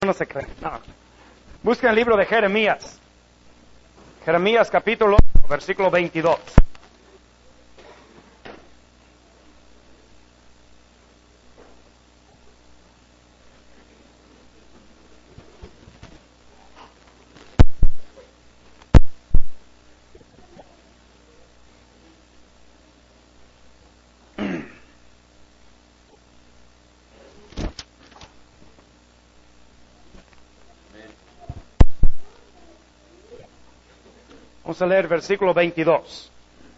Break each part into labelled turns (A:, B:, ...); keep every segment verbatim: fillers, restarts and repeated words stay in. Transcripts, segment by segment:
A: no se cree. No. Busquen el libro de Jeremías. Jeremías capítulo ocho, versículo veintidós. Vamos a leer versículo veintidós.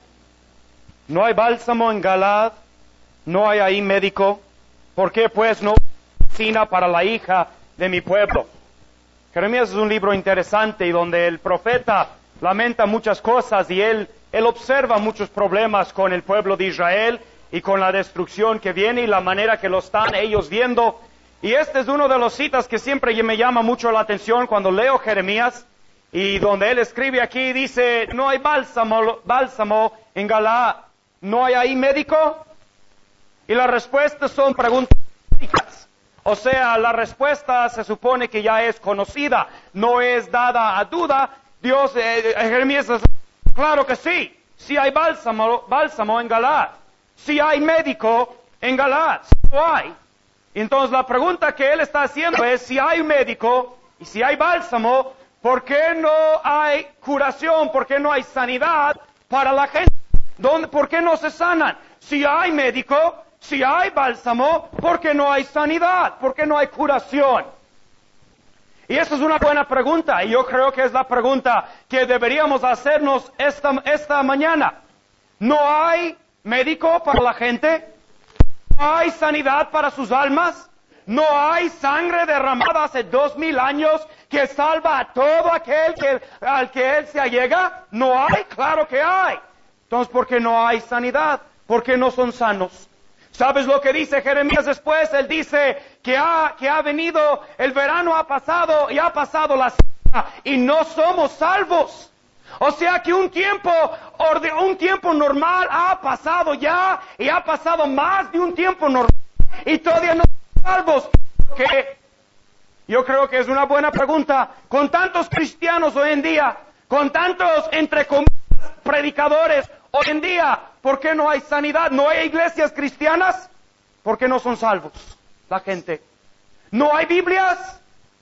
A: No hay bálsamo en Galaad, no hay ahí médico. ¿Por qué pues no hay medicina para la hija de mi pueblo? Jeremías es un libro interesante y donde el profeta lamenta muchas cosas y él, él observa muchos problemas con el pueblo de Israel y con la destrucción que viene y la manera que lo están ellos viendo. Y este es uno de los citas que siempre me llama mucho la atención cuando leo Jeremías. Y donde él escribe aquí, dice, no hay bálsamo, bálsamo en Galaad, ¿no hay ahí médico? Y las respuestas son preguntas médicas. O sea, la respuesta se supone que ya es conocida, no es dada a duda. Dios, eh, Jeremías, claro que sí, sí hay bálsamo, bálsamo en Galaad, sí hay médico en Galaad, sí lo hay. Y entonces la pregunta que él está haciendo es, si hay médico y si hay bálsamo, ¿por qué no hay curación? ¿Por qué no hay sanidad para la gente? ¿Dónde, ¿Por qué no se sanan? Si hay médico, si hay bálsamo, ¿por qué no hay sanidad? ¿Por qué no hay curación? Y esa es una buena pregunta, y yo creo que es la pregunta que deberíamos hacernos esta, esta mañana. ¿No hay médico para la gente? ¿No hay sanidad para sus almas? ¿No hay sangre derramada hace dos mil años que salva a todo aquel que, al que Él se allega? ¿No hay? Claro que hay. Entonces, ¿por qué no hay sanidad? ¿Por qué no son sanos? ¿Sabes lo que dice Jeremías después? Él dice que ha, que ha venido, el verano ha pasado y ha pasado la sequía y no somos salvos. O sea que un tiempo, un tiempo normal ha pasado ya y ha pasado más de un tiempo normal y todavía no salvos. Que yo creo que es una buena pregunta. Con tantos cristianos hoy en día, con tantos, entre comillas, predicadores hoy en día, ¿por qué no hay sanidad? ¿No hay iglesias cristianas? ¿Por qué no son salvos la gente? ¿No hay Biblias?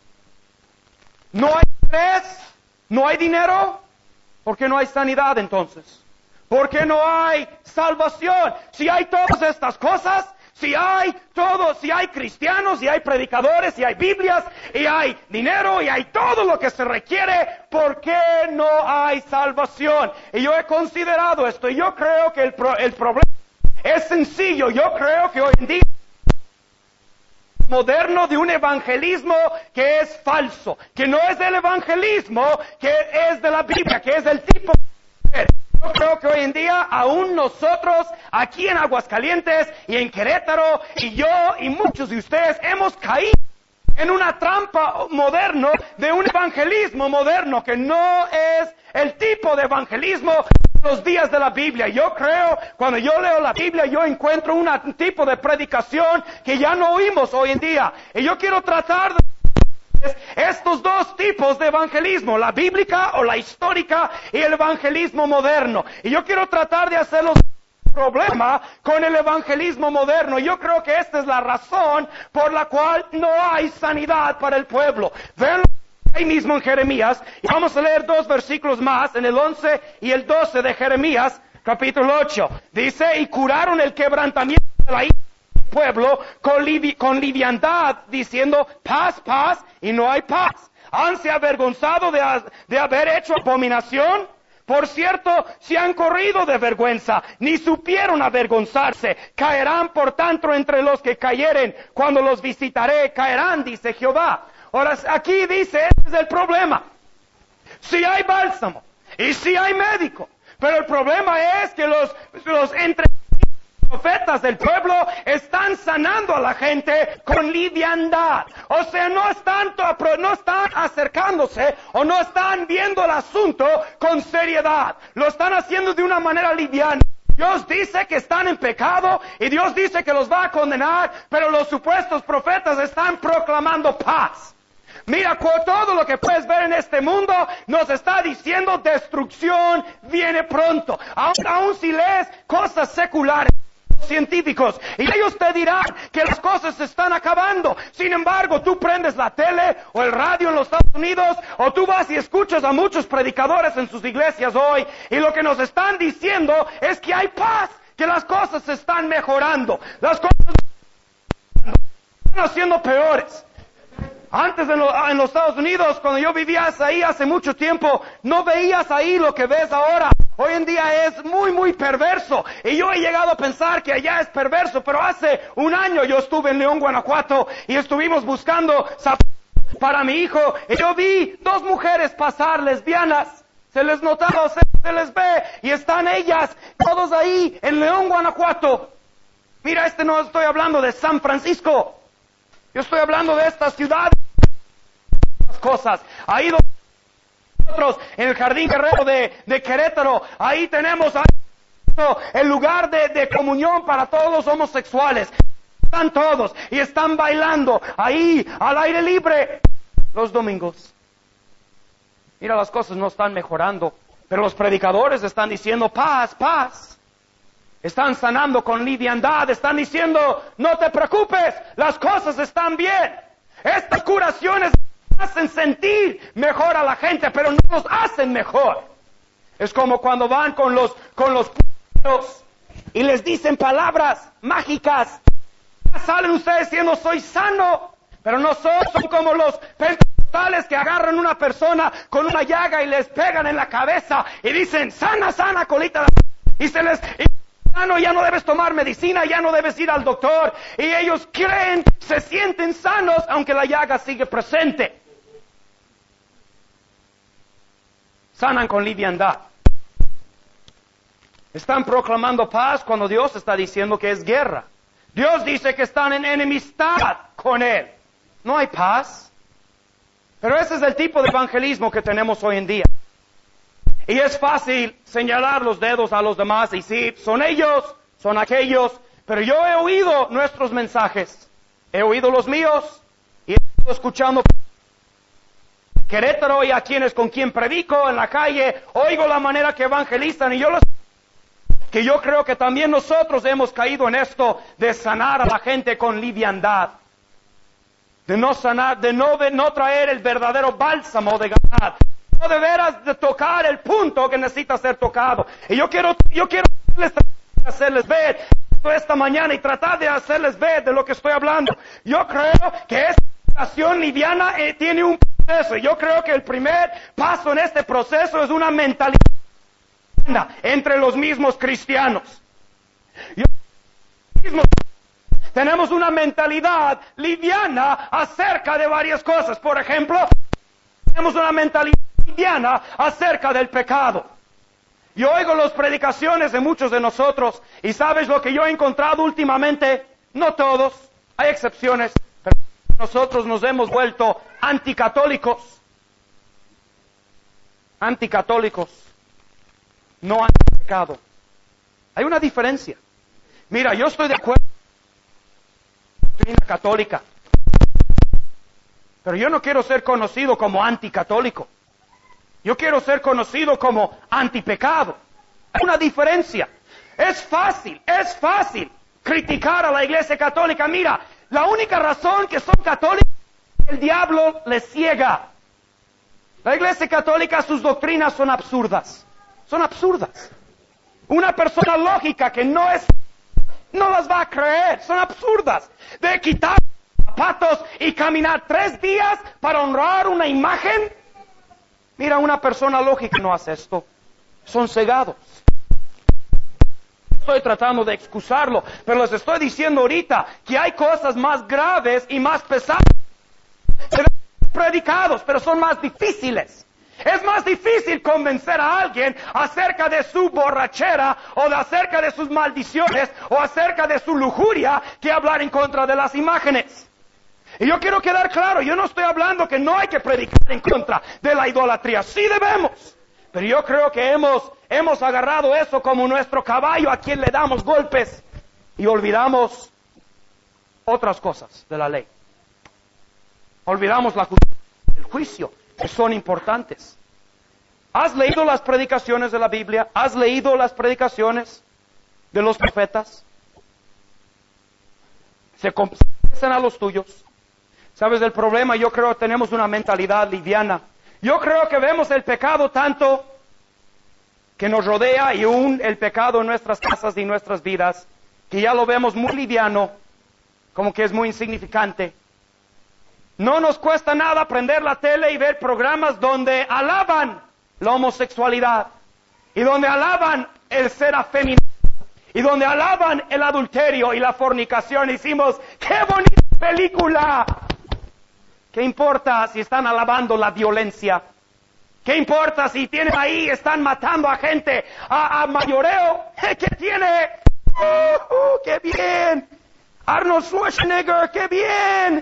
A: ¿No hay interés? ¿No hay dinero? ¿Por qué no hay sanidad entonces? ¿Por qué no hay salvación? Si hay todas estas cosas, si hay todo, si hay cristianos, si hay predicadores, si hay Biblias, y hay dinero, y hay todo lo que se requiere, ¿por qué no hay salvación? Y yo he considerado esto, y yo creo que el, pro, el problema es sencillo. Yo creo que hoy en día moderno de un evangelismo que es falso, que no es del evangelismo, que es de la Biblia, que es del tipo de... Yo creo que hoy en día aún nosotros aquí en Aguascalientes y en Querétaro y yo y muchos de ustedes hemos caído en una trampa moderno de un evangelismo moderno que no es el tipo de evangelismo de los días de la Biblia. Yo creo, cuando yo leo la Biblia, yo encuentro un tipo de predicación que ya no oímos hoy en día. Y yo quiero tratar de estos dos tipos de evangelismo, la bíblica o la histórica y el evangelismo moderno. Y yo quiero tratar de hacerlos problema con el evangelismo moderno. Yo creo que esta es la razón por la cual no hay sanidad para el pueblo. Ven ahí mismo en Jeremías, y vamos a leer dos versículos más, en el once y el doce de Jeremías, capítulo ocho. Dice, y curaron el quebrantamiento de la hija del pueblo con, livi con liviandad, diciendo, paz, paz, y no hay paz. ¿Hanse avergonzado de, de haber hecho abominación? Por cierto, se han corrido de vergüenza, ni supieron avergonzarse. Caerán por tanto entre los que cayeren, cuando los visitaré, caerán, dice Jehová. Ahora, aquí dice, este es el problema. Si hay bálsamo, y si hay médico, pero el problema es que los, los entre profetas del pueblo están sanando a la gente con liviandad. O sea, no están, no están acercándose o no están viendo el asunto con seriedad. Lo están haciendo de una manera liviana. Dios dice que están en pecado y Dios dice que los va a condenar, pero los supuestos profetas están proclamando paz. Mira, con todo lo que puedes ver en este mundo, nos está diciendo destrucción viene pronto. Aún, aún si lees cosas seculares, científicos, y ellos te dirán que las cosas se están acabando. Sin embargo, tú prendes la tele o el radio en los Estados Unidos, o tú vas y escuchas a muchos predicadores en sus iglesias hoy, y lo que nos están diciendo es que hay paz, que las cosas se están mejorando, las cosas están haciendo peores. Antes en, lo, en los Estados Unidos, cuando yo vivía ahí hace mucho tiempo, no veías ahí lo que ves ahora. Hoy en día es muy, muy perverso. Y yo he llegado a pensar que allá es perverso, pero hace un año yo estuve en León, Guanajuato, y estuvimos buscando zapatos para mi hijo, y yo vi dos mujeres pasar lesbianas. Se les notaba, se, se les ve, y están ellas, todos ahí en León, Guanajuato. Mira, este no estoy hablando de San Francisco. Yo estoy hablando de esta ciudad. Cosas. Ahí donde nosotros, en el Jardín Guerrero de, de Querétaro, ahí tenemos el lugar de, de comunión para todos los homosexuales. Están todos y están bailando ahí al aire libre los domingos. Mira, las cosas no están mejorando, pero los predicadores están diciendo paz, paz. Están sanando con liviandad, están diciendo no te preocupes, las cosas están bien. Estas curaciones hacen sentir mejor a la gente, pero no los hacen mejor. Es como cuando van con los con los puros y les dicen palabras mágicas. Salen ustedes diciendo soy sano, pero no son, son como los pentecostales que agarran una persona con una llaga y les pegan en la cabeza y dicen sana, sana, colita, y se les y, sano, ya no debes tomar medicina, ya no debes ir al doctor, y ellos creen, se sienten sanos aunque la llaga sigue presente. Sanan con liviandad. Están proclamando paz cuando Dios está diciendo que es guerra. Dios dice que están en enemistad con Él. No hay paz. Pero ese es el tipo de evangelismo que tenemos hoy en día. Y es fácil señalar los dedos a los demás y decir, son ellos, son aquellos. Pero yo he oído nuestros mensajes. He oído los míos y he estado escuchando Querétaro y a quienes con quien predico en la calle, oigo la manera que evangelizan y yo los que yo creo que también nosotros hemos caído en esto de sanar a la gente con liviandad, de no sanar, de no, de no traer el verdadero bálsamo de ganar, no de veras de tocar el punto que necesita ser tocado. Y yo quiero, yo quiero hacerles, hacerles ver esta mañana y tratar de hacerles ver de lo que estoy hablando. Yo creo que esta relación liviana eh, tiene un proceso. Yo creo que el primer paso en este proceso es una mentalidad entre los mismos cristianos. Yo, mismos, tenemos una mentalidad liviana acerca de varias cosas. Por ejemplo, tenemos una mentalidad liviana acerca del pecado. Yo oigo las predicaciones de muchos de nosotros y ¿sabes lo que yo he encontrado últimamente? No todos, hay excepciones, pero nosotros nos hemos vuelto anticatólicos. Anticatólicos, no antipecado. Hay una diferencia. Mira, yo estoy de acuerdo con la doctrina católica, pero yo no quiero ser conocido como anticatólico. Yo quiero ser conocido como antipecado. Hay una diferencia. Es fácil, es fácil criticar a la Iglesia Católica. Mira, la única razón que son católicos es que el diablo les ciega. La Iglesia Católica, sus doctrinas son absurdas. Son absurdas. Una persona lógica que no es, no las va a creer. Son absurdas. De quitar zapatos y caminar tres días para honrar una imagen. Mira, una persona lógica no hace esto. Son cegados. Estoy tratando de excusarlo, pero les estoy diciendo ahorita que hay cosas más graves y más pesadas. Se ven predicados, pero son más difíciles. Es más difícil convencer a alguien acerca de su borrachera o de acerca de sus maldiciones o acerca de su lujuria que hablar en contra de las imágenes. Y yo quiero quedar claro, yo no estoy hablando que no hay que predicar en contra de la idolatría, sí debemos, pero yo creo que hemos, hemos agarrado eso como nuestro caballo a quien le damos golpes y olvidamos otras cosas de la ley. Olvidamos la cultura. el juicio, que son importantes. ¿Has leído las predicaciones de la Biblia? ¿Has leído las predicaciones de los profetas? Se parecen a los tuyos. ¿Sabes el problema? Yo creo que tenemos una mentalidad liviana. Yo creo que vemos el pecado tanto que nos rodea y aún el pecado en nuestras casas y nuestras vidas, que ya lo vemos muy liviano, como que es muy insignificante. No nos cuesta nada prender la tele y ver programas donde alaban la homosexualidad y donde alaban el ser afeminado y donde alaban el adulterio y la fornicación. Y decimos, ¡qué bonita película! ¿Qué importa si están alabando la violencia? ¿Qué importa si tienen ahí, están matando a gente a, a mayoreo? ¿Qué tiene? ¡Uh, uh, qué bien! Arnold Schwarzenegger, qué bien.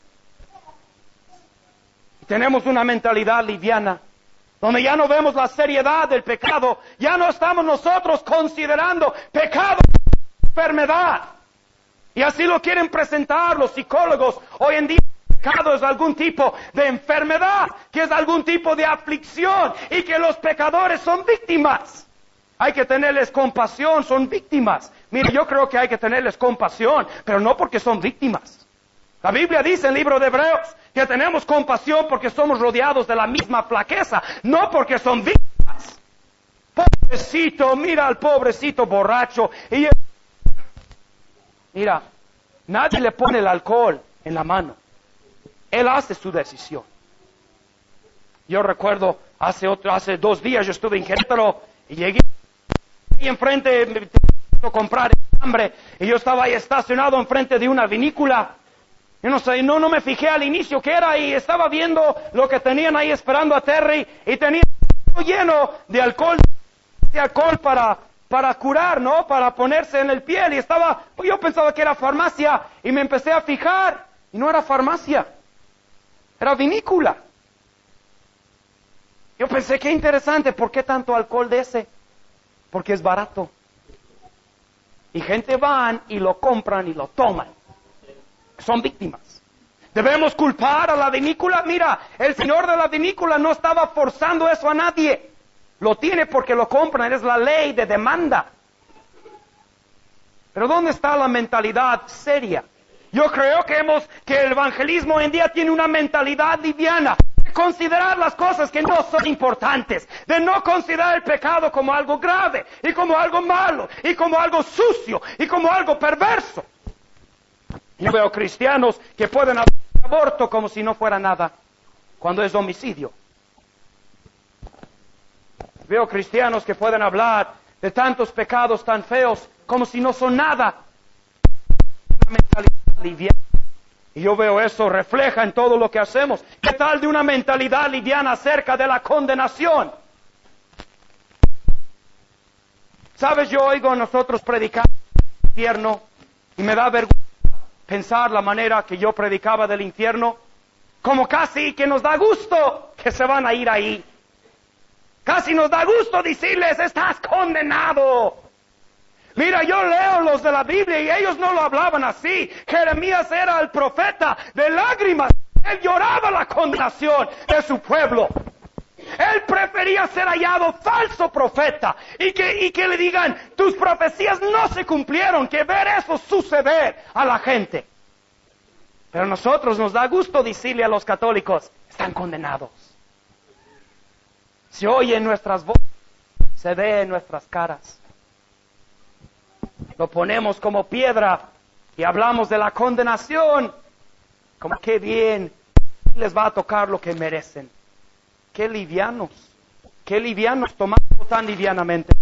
A: Tenemos una mentalidad liviana, donde ya no vemos la seriedad del pecado, ya no estamos nosotros considerando pecado enfermedad. Y así lo quieren presentar los psicólogos hoy en día. Pecado es algún tipo de enfermedad, que es algún tipo de aflicción y que los pecadores son víctimas. Hay que tenerles compasión, son víctimas. Mire, yo creo que hay que tenerles compasión, pero no porque son víctimas. La Biblia dice en el libro de Hebreos que tenemos compasión porque somos rodeados de la misma flaqueza, no porque son víctimas. Pobrecito, mira al pobrecito borracho. Y mira, nadie le pone el alcohol en la mano. Él hace su decisión. Yo recuerdo, hace otro, hace dos días yo estuve en Querétaro y llegué ahí enfrente, me a comprar hambre, y yo estaba ahí estacionado enfrente de una vinícola. Yo no sé, no, no me fijé al inicio qué era y estaba viendo lo que tenían ahí esperando a Terry y tenía lleno de alcohol, de alcohol para, para curar, ¿no? Para ponerse en el piel y estaba, yo pensaba que era farmacia y me empecé a fijar y no era farmacia. Era vinícola. Yo pensé, qué interesante, ¿por qué tanto alcohol de ese? Porque es barato. Y gente van y lo compran y lo toman. Son víctimas. ¿Debemos culpar a la vinícola? Mira, el señor de la vinícola no estaba forzando eso a nadie. Lo tiene porque lo compran, es la ley de demanda. Pero ¿dónde está la mentalidad seria? Yo creo que hemos, que el evangelismo hoy en día tiene una mentalidad liviana, de considerar las cosas que no son importantes, de no considerar el pecado como algo grave, y como algo malo, y como algo sucio, y como algo perverso. Yo veo cristianos que pueden hablar de aborto como si no fuera nada, cuando es homicidio. Veo cristianos que pueden hablar de tantos pecados tan feos como si no son nada. Una mentalidad liviana. Y yo veo eso refleja en todo lo que hacemos. ¿Qué tal de una mentalidad liviana acerca de la condenación? Sabes, yo oigo a nosotros predicar del infierno y me da vergüenza pensar la manera que yo predicaba del infierno, como casi que nos da gusto que se van a ir ahí. Casi nos da gusto decirles, estás condenado. Mira, yo leo los de la Biblia y ellos no lo hablaban así. Jeremías era el profeta de lágrimas. Él lloraba la condenación de su pueblo. Él prefería ser hallado falso profeta y que, y que le digan, tus profecías no se cumplieron, que ver eso suceder a la gente. Pero a nosotros nos da gusto decirle a los católicos, están condenados. Se oye en nuestras voces, se ve en nuestras caras. Lo ponemos como piedra y hablamos de la condenación. Como qué bien, les va a tocar lo que merecen. Qué livianos, qué livianos tomamos tan livianamente.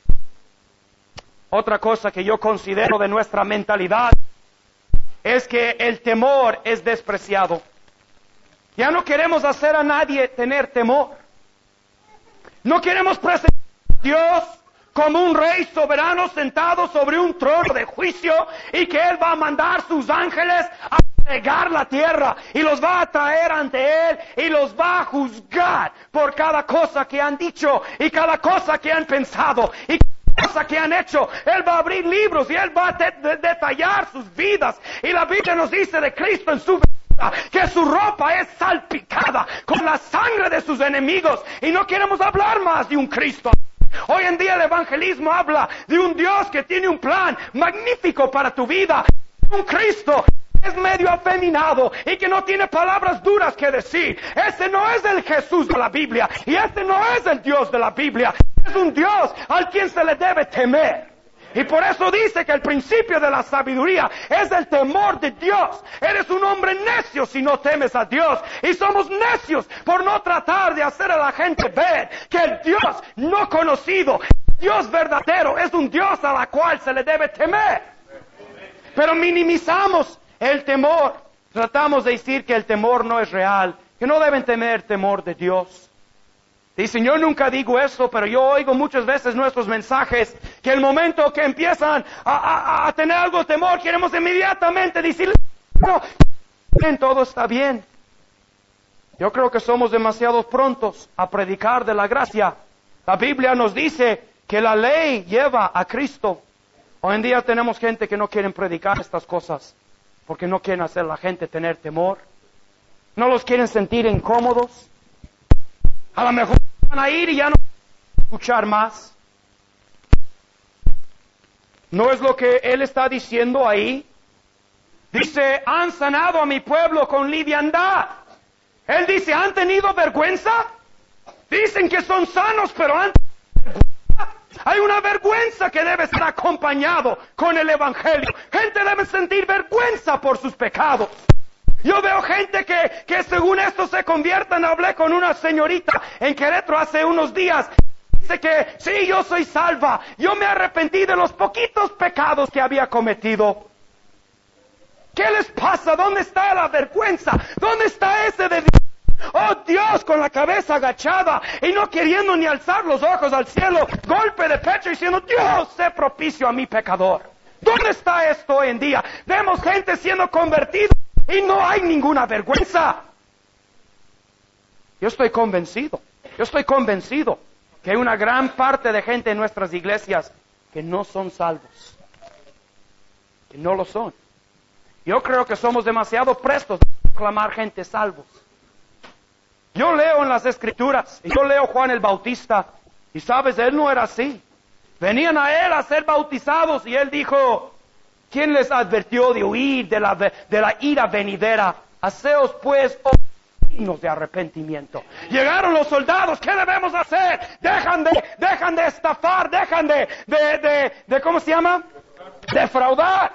A: Otra cosa que yo considero de nuestra mentalidad es que el temor es despreciado. Ya no queremos hacer a nadie tener temor. No queremos presentar a Dios como un rey soberano sentado sobre un trono de juicio y que Él va a mandar sus ángeles a regar la tierra y los va a traer ante Él y los va a juzgar por cada cosa que han dicho y cada cosa que han pensado y cada cosa que han hecho. Él va a abrir libros y Él va a de- de- detallar sus vidas y la Biblia nos dice de Cristo en su que su ropa es salpicada con la sangre de sus enemigos, y no queremos hablar más de un Cristo. Hoy en día el evangelismo habla de un Dios que tiene un plan magnífico para tu vida, un Cristo es medio afeminado y que no tiene palabras duras que decir. Ese no es el Jesús de la Biblia, y ese no es el Dios de la Biblia. Es un Dios al quien se le debe temer. Y por eso dice que el principio de la sabiduría es el temor de Dios. Eres un hombre necio si no temes a Dios. Y somos necios por no tratar de hacer a la gente ver que el Dios no conocido, el Dios verdadero, es un Dios a la cual se le debe temer. Pero minimizamos el temor. Tratamos de decir que el temor no es real, que no deben temer temor de Dios. Dicen, yo nunca digo eso, pero yo oigo muchas veces nuestros mensajes que el momento que empiezan a, a, a tener algo de temor, queremos inmediatamente decirles, no, bien, todo está bien. Yo creo que somos demasiado prontos a predicar de la gracia. La Biblia nos dice que la ley lleva a Cristo. Hoy en día tenemos gente que no quieren predicar estas cosas porque no quieren hacer a la gente tener temor. No los quieren sentir incómodos. A lo mejor van a ir y ya no van a escuchar más. ¿No es lo que él está diciendo ahí? Dice, han sanado a mi pueblo con liviandad. Él dice, ¿han tenido vergüenza? Dicen que son sanos, pero han tenido vergüenza. Hay una vergüenza que debe ser acompañado con el Evangelio. Gente debe sentir vergüenza por sus pecados. Yo veo gente que, que según esto se convierten. Hablé con una señorita en Querétaro hace unos días. Dice que, sí, yo soy salva. Yo me arrepentí de los poquitos pecados que había cometido. ¿Qué les pasa? ¿Dónde está la vergüenza? ¿Dónde está ese de oh Dios, con la cabeza agachada y no queriendo ni alzar los ojos al cielo, golpe de pecho diciendo, Dios, sé propicio a mi pecador? ¿Dónde está esto hoy en día? Vemos gente siendo convertida y no hay ninguna vergüenza. Yo estoy convencido, yo estoy convencido que hay una gran parte de gente en nuestras iglesias que no son salvos, que no lo son. Yo creo que somos demasiado prestos a proclamar gente salvos. Yo leo en las Escrituras, y yo leo Juan el Bautista, y sabes, él no era así. Venían a él a ser bautizados, y él dijo, ¿quién les advirtió de huir de la, de la ira venidera? Haceos pues dignos de arrepentimiento. Llegaron los soldados, ¿qué debemos hacer? Dejan de, dejan de estafar, dejan de, de, de, de, ¿cómo se llama? Defraudar.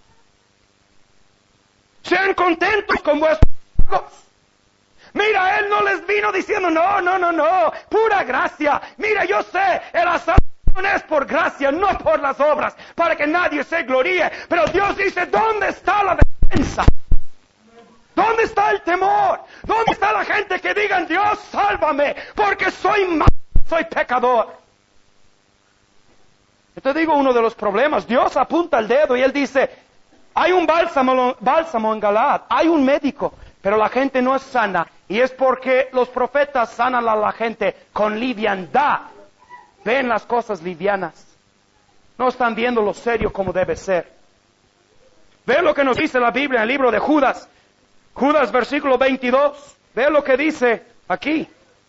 A: Sean contentos con vuestros pagos. Mira, él no les vino diciendo, no, no, no, no, pura gracia. Mira, yo sé, el asalto es por gracia, no por las obras, para que nadie se gloríe. Pero Dios dice, ¿dónde está la defensa? ¿Dónde está el temor? ¿Dónde está la gente que digan, Dios, sálvame, porque soy malo, soy pecador? Yo te digo uno de los problemas. Dios apunta el dedo y Él dice, hay un bálsamo, bálsamo en Galaad, hay un médico, pero la gente no es sana. Y es porque los profetas sanan a la gente con liviandad. Ven las cosas livianas. No están viendo lo serio como debe ser. Ve lo que nos dice la Biblia en el libro de Judas. Judas versículo veintidós. Ve lo que dice aquí.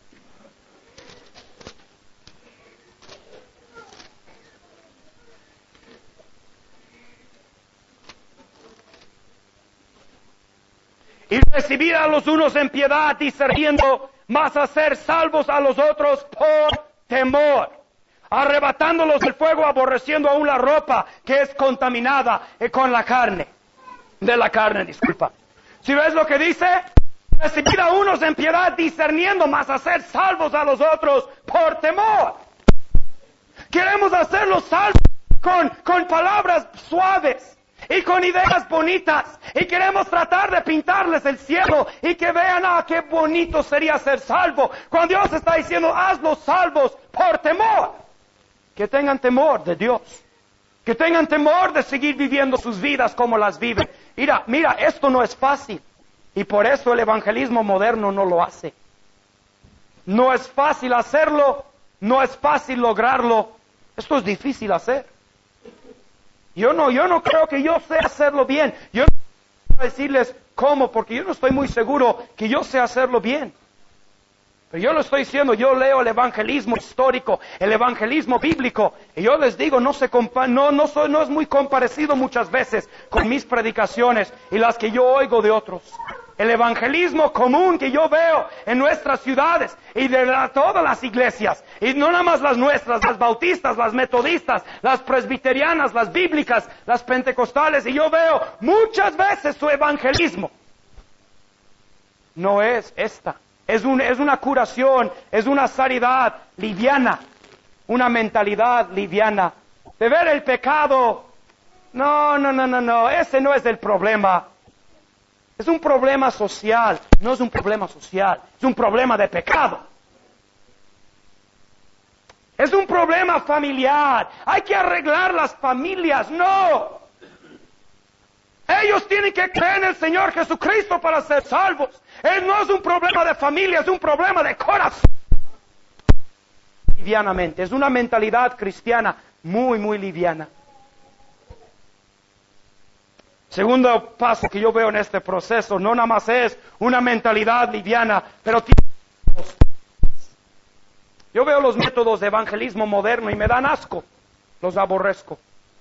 A: Y recibir a los unos en piedad, discerniendo, mas a ser salvos a los otros por temor, arrebatándolos del fuego, aborreciendo aún la ropa que es contaminada con la carne, de la carne, disculpa. ¿Si ves lo que dice? Recibir a unos en piedad, discerniendo, mas a ser salvos a los otros por temor. Queremos hacerlos salvos con, con palabras suaves y con ideas bonitas, y queremos tratar de pintarles el cielo y que vean, ah, qué bonito sería ser salvo, cuando Dios está diciendo, hazlos salvos por temor. Que tengan temor de Dios, que tengan temor de seguir viviendo sus vidas como las viven. Mira, mira, esto no es fácil, y por eso el evangelismo moderno no lo hace. No es fácil hacerlo, no es fácil lograrlo, esto es difícil hacer. Yo no, yo no creo que yo sé hacerlo bien. Yo no quiero decirles, ¿Cómo? Porque yo no estoy muy seguro que yo sé hacerlo bien. Pero yo lo estoy diciendo, yo leo el evangelismo histórico, el evangelismo bíblico, y yo les digo, no se compa no, no, soy, no es muy comparecido muchas veces con mis predicaciones y las que yo oigo de otros. El evangelismo común que yo veo en nuestras ciudades y de la, todas las iglesias, y no nada más las nuestras, las bautistas, las metodistas, las presbiterianas, las bíblicas, las pentecostales, y yo veo muchas veces su evangelismo. No es esta. Es, un, es una curación, es una sanidad liviana, una mentalidad liviana. De ver el pecado, no, no, no, no, no, ese no es el problema. Es un problema social, no es un problema social, es un problema de pecado. Es un problema familiar, hay que arreglar las familias, no. Ellos tienen que creer en el Señor Jesucristo para ser salvos. Él no es un problema de familia, es un problema de corazón. Livianamente, es una mentalidad cristiana muy, muy liviana. Segundo paso que yo veo en este proceso, no nada más es una mentalidad liviana, pero tiene... Yo veo los métodos de evangelismo moderno y me dan asco, los aborrezco.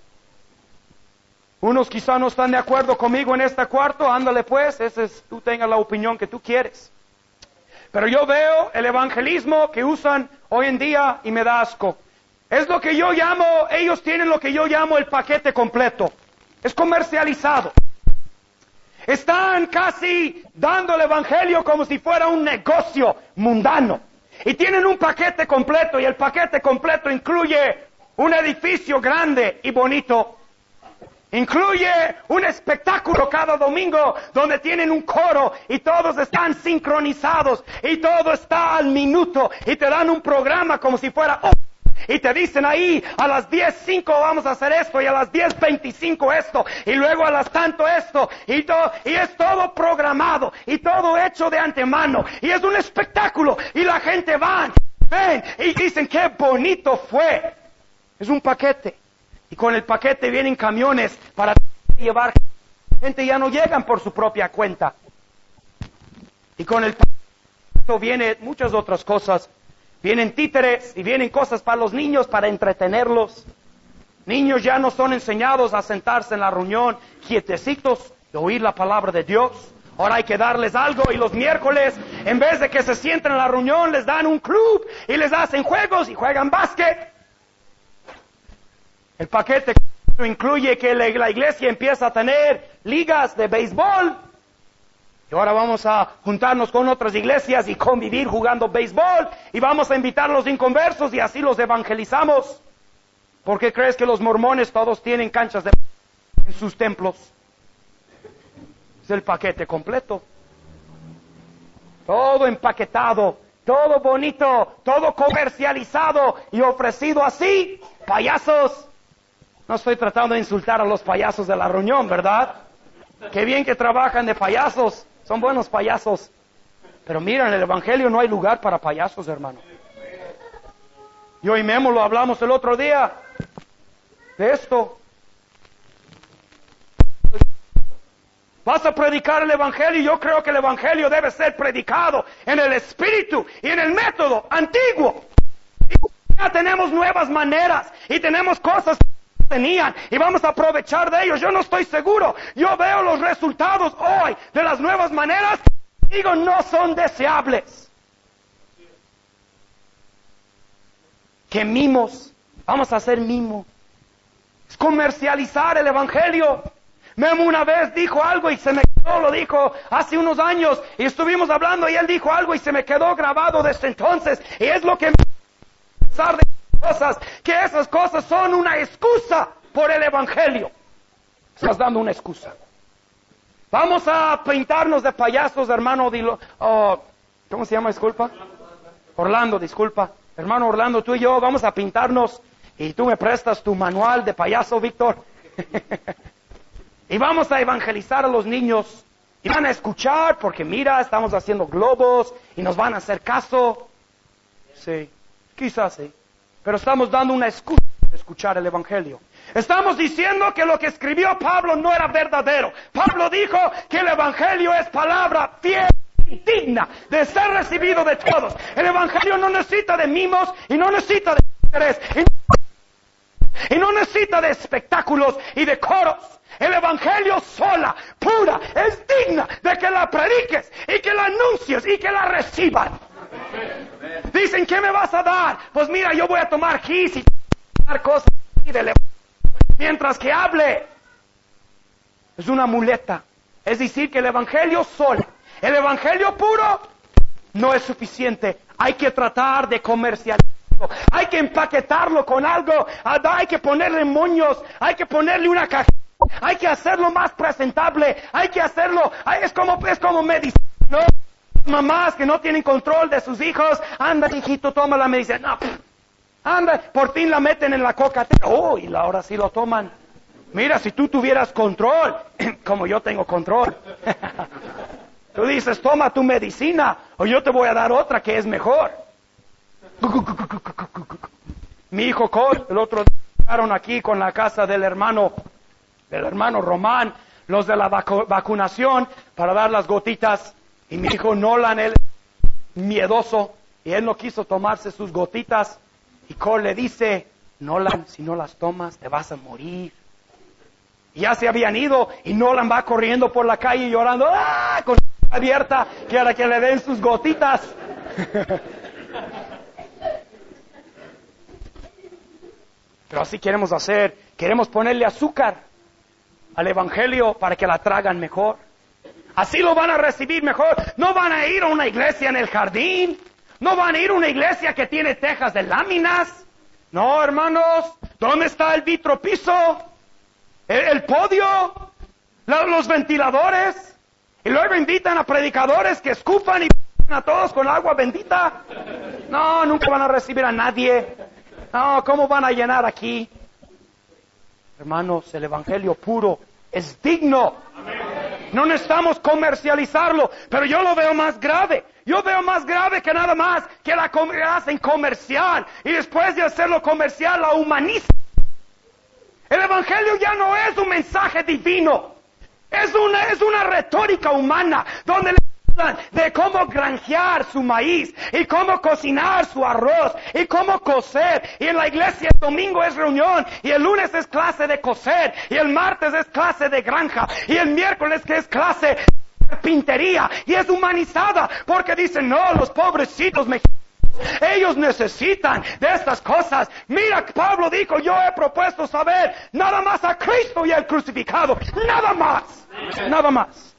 A: Unos quizá no están de acuerdo conmigo en este cuarto, ándale pues, ese es, tú tengas la opinión que tú quieres. Pero yo veo el evangelismo que usan hoy en día y me da asco. Es lo que yo llamo, ellos tienen lo que yo llamo el paquete completo. Es comercializado. Están casi dando el evangelio como si fuera un negocio mundano. Y tienen un paquete completo y el paquete completo incluye un edificio grande y bonito. Incluye un espectáculo cada domingo donde tienen un coro y todos están sincronizados y todo está al minuto y te dan un programa como si fuera... Oh, y te dicen ahí a las diez cinco vamos a hacer esto y a las diez veinticinco esto y luego a las tanto esto y, todo, y es todo programado y todo hecho de antemano y es un espectáculo y la gente va, ven y dicen qué bonito fue. Es un paquete. Y con el paquete vienen camiones para llevar gente, ya no llegan por su propia cuenta. Y con el paquete vienen muchas otras cosas. Vienen títeres y vienen cosas para los niños, para entretenerlos. Niños ya no son enseñados a sentarse en la reunión quietecitos y oír la palabra de Dios. Ahora hay que darles algo y los miércoles, en vez de que se sienten en la reunión, les dan un club y les hacen juegos y juegan básquet. El paquete incluye que la iglesia empieza a tener ligas de béisbol. Y ahora vamos a juntarnos con otras iglesias y convivir jugando béisbol. Y vamos a invitar a los inconversos y así los evangelizamos. ¿Por qué crees que los mormones todos tienen canchas de en sus templos? Es el paquete completo. Todo empaquetado, todo bonito, todo comercializado y ofrecido así. Payasos. No estoy tratando de insultar a los payasos de la reunión, ¿verdad? Qué bien que trabajan de payasos, son buenos payasos. Pero mira, en el evangelio no hay lugar para payasos, hermano. Yo y Memo lo hablamos el otro día de esto. Vas a predicar el evangelio y yo creo que el evangelio debe ser predicado en el espíritu y en el método antiguo. Y ya tenemos nuevas maneras y tenemos cosas tenían y vamos a aprovechar de ellos. Yo no estoy seguro. Yo veo los resultados hoy de las nuevas maneras. Digo, no son deseables. ¿Qué mimos? Vamos a hacer mimo. Es comercializar el evangelio. Memo una vez dijo algo y se me quedó, lo dijo hace unos años y estuvimos hablando y él dijo algo y se me quedó grabado desde entonces y es lo que me pensar de cosas, que esas cosas son una excusa por el evangelio. Estás dando una excusa. Vamos a pintarnos de payasos, hermano, dilo, oh, ¿cómo se llama? Disculpa. Orlando, disculpa. Hermano Orlando, tú y yo vamos a pintarnos y tú me prestas tu manual de payaso, Víctor. Y vamos a evangelizar a los niños y van a escuchar porque mira, estamos haciendo globos y nos van a hacer caso. Sí, quizás sí. Pero estamos dando una excusa de escuchar el evangelio. Estamos diciendo que lo que escribió Pablo no era verdadero. Pablo dijo que el Evangelio es palabra fiel y digna de ser recibido de todos. El Evangelio no necesita de mimos y no necesita de interés y no necesita de espectáculos y de coros. El Evangelio sola, pura, es digna de que la prediques y que la anuncies y que la reciban. Dicen, ¿qué me vas a dar? Pues mira, yo voy a tomar gis y dar cosas y de le- mientras que hable. Es una muleta. Es decir, que el Evangelio sola, el Evangelio puro, no es suficiente. Hay que tratar de comercializarlo. Hay que empaquetarlo con algo. Hay que ponerle moños. Hay que ponerle una caja. Hay que hacerlo más presentable. Hay que hacerlo. Es como, es como medicina, ¿no? Mamás que no tienen control de sus hijos. Anda, hijito, toma la medicina. No, pff. Anda, por fin la meten en la coca. Oh, y ahora sí lo toman. Mira, si tú tuvieras control, como yo tengo control. Tú dices, toma tu medicina, o yo te voy a dar otra que es mejor. Mi hijo Cole, el otro día llegaron aquí con la casa del hermano, del hermano Román, los de la vacu- vacunación, para dar las gotitas. Y mi hijo Nolan, él miedoso, y él no quiso tomarse sus gotitas. Y Cole le dice, Nolan, si no las tomas, te vas a morir. Y ya se habían ido, y Nolan va corriendo por la calle llorando, ¡ah!, con la abierta, quiere que le den sus gotitas. Pero así queremos hacer, queremos ponerle azúcar al Evangelio para que la tragan mejor. Así lo van a recibir mejor. No van a ir a una iglesia en el jardín, no van a ir a una iglesia que tiene tejas de láminas. No, hermanos, ¿dónde está el vitropiso? ¿El, el podio? La, ¿Los ventiladores? Y luego invitan a predicadores que escupan y a todos con agua bendita. No, nunca van a recibir a nadie. No, ¿cómo van a llenar aquí? Hermanos, el Evangelio puro es digno. No necesitamos comercializarlo, pero yo lo veo más grave. Yo veo más grave que nada más que la com- hacen comercial y después de hacerlo comercial la humanizan. El Evangelio ya no es un mensaje divino. Es una, es una retórica humana donde le hablan de cómo granjear su maíz y cómo cocinar su arroz y cómo coser. Y en la iglesia el domingo es reunión y el lunes es clase de coser y el martes es clase de granja y el miércoles que es clase de carpintería y es humanizada porque dicen, no, los pobrecitos mexicanos, ellos necesitan de estas cosas. Mira, Pablo dijo, yo he propuesto saber nada más a Cristo y al crucificado. Nada más. Nada más.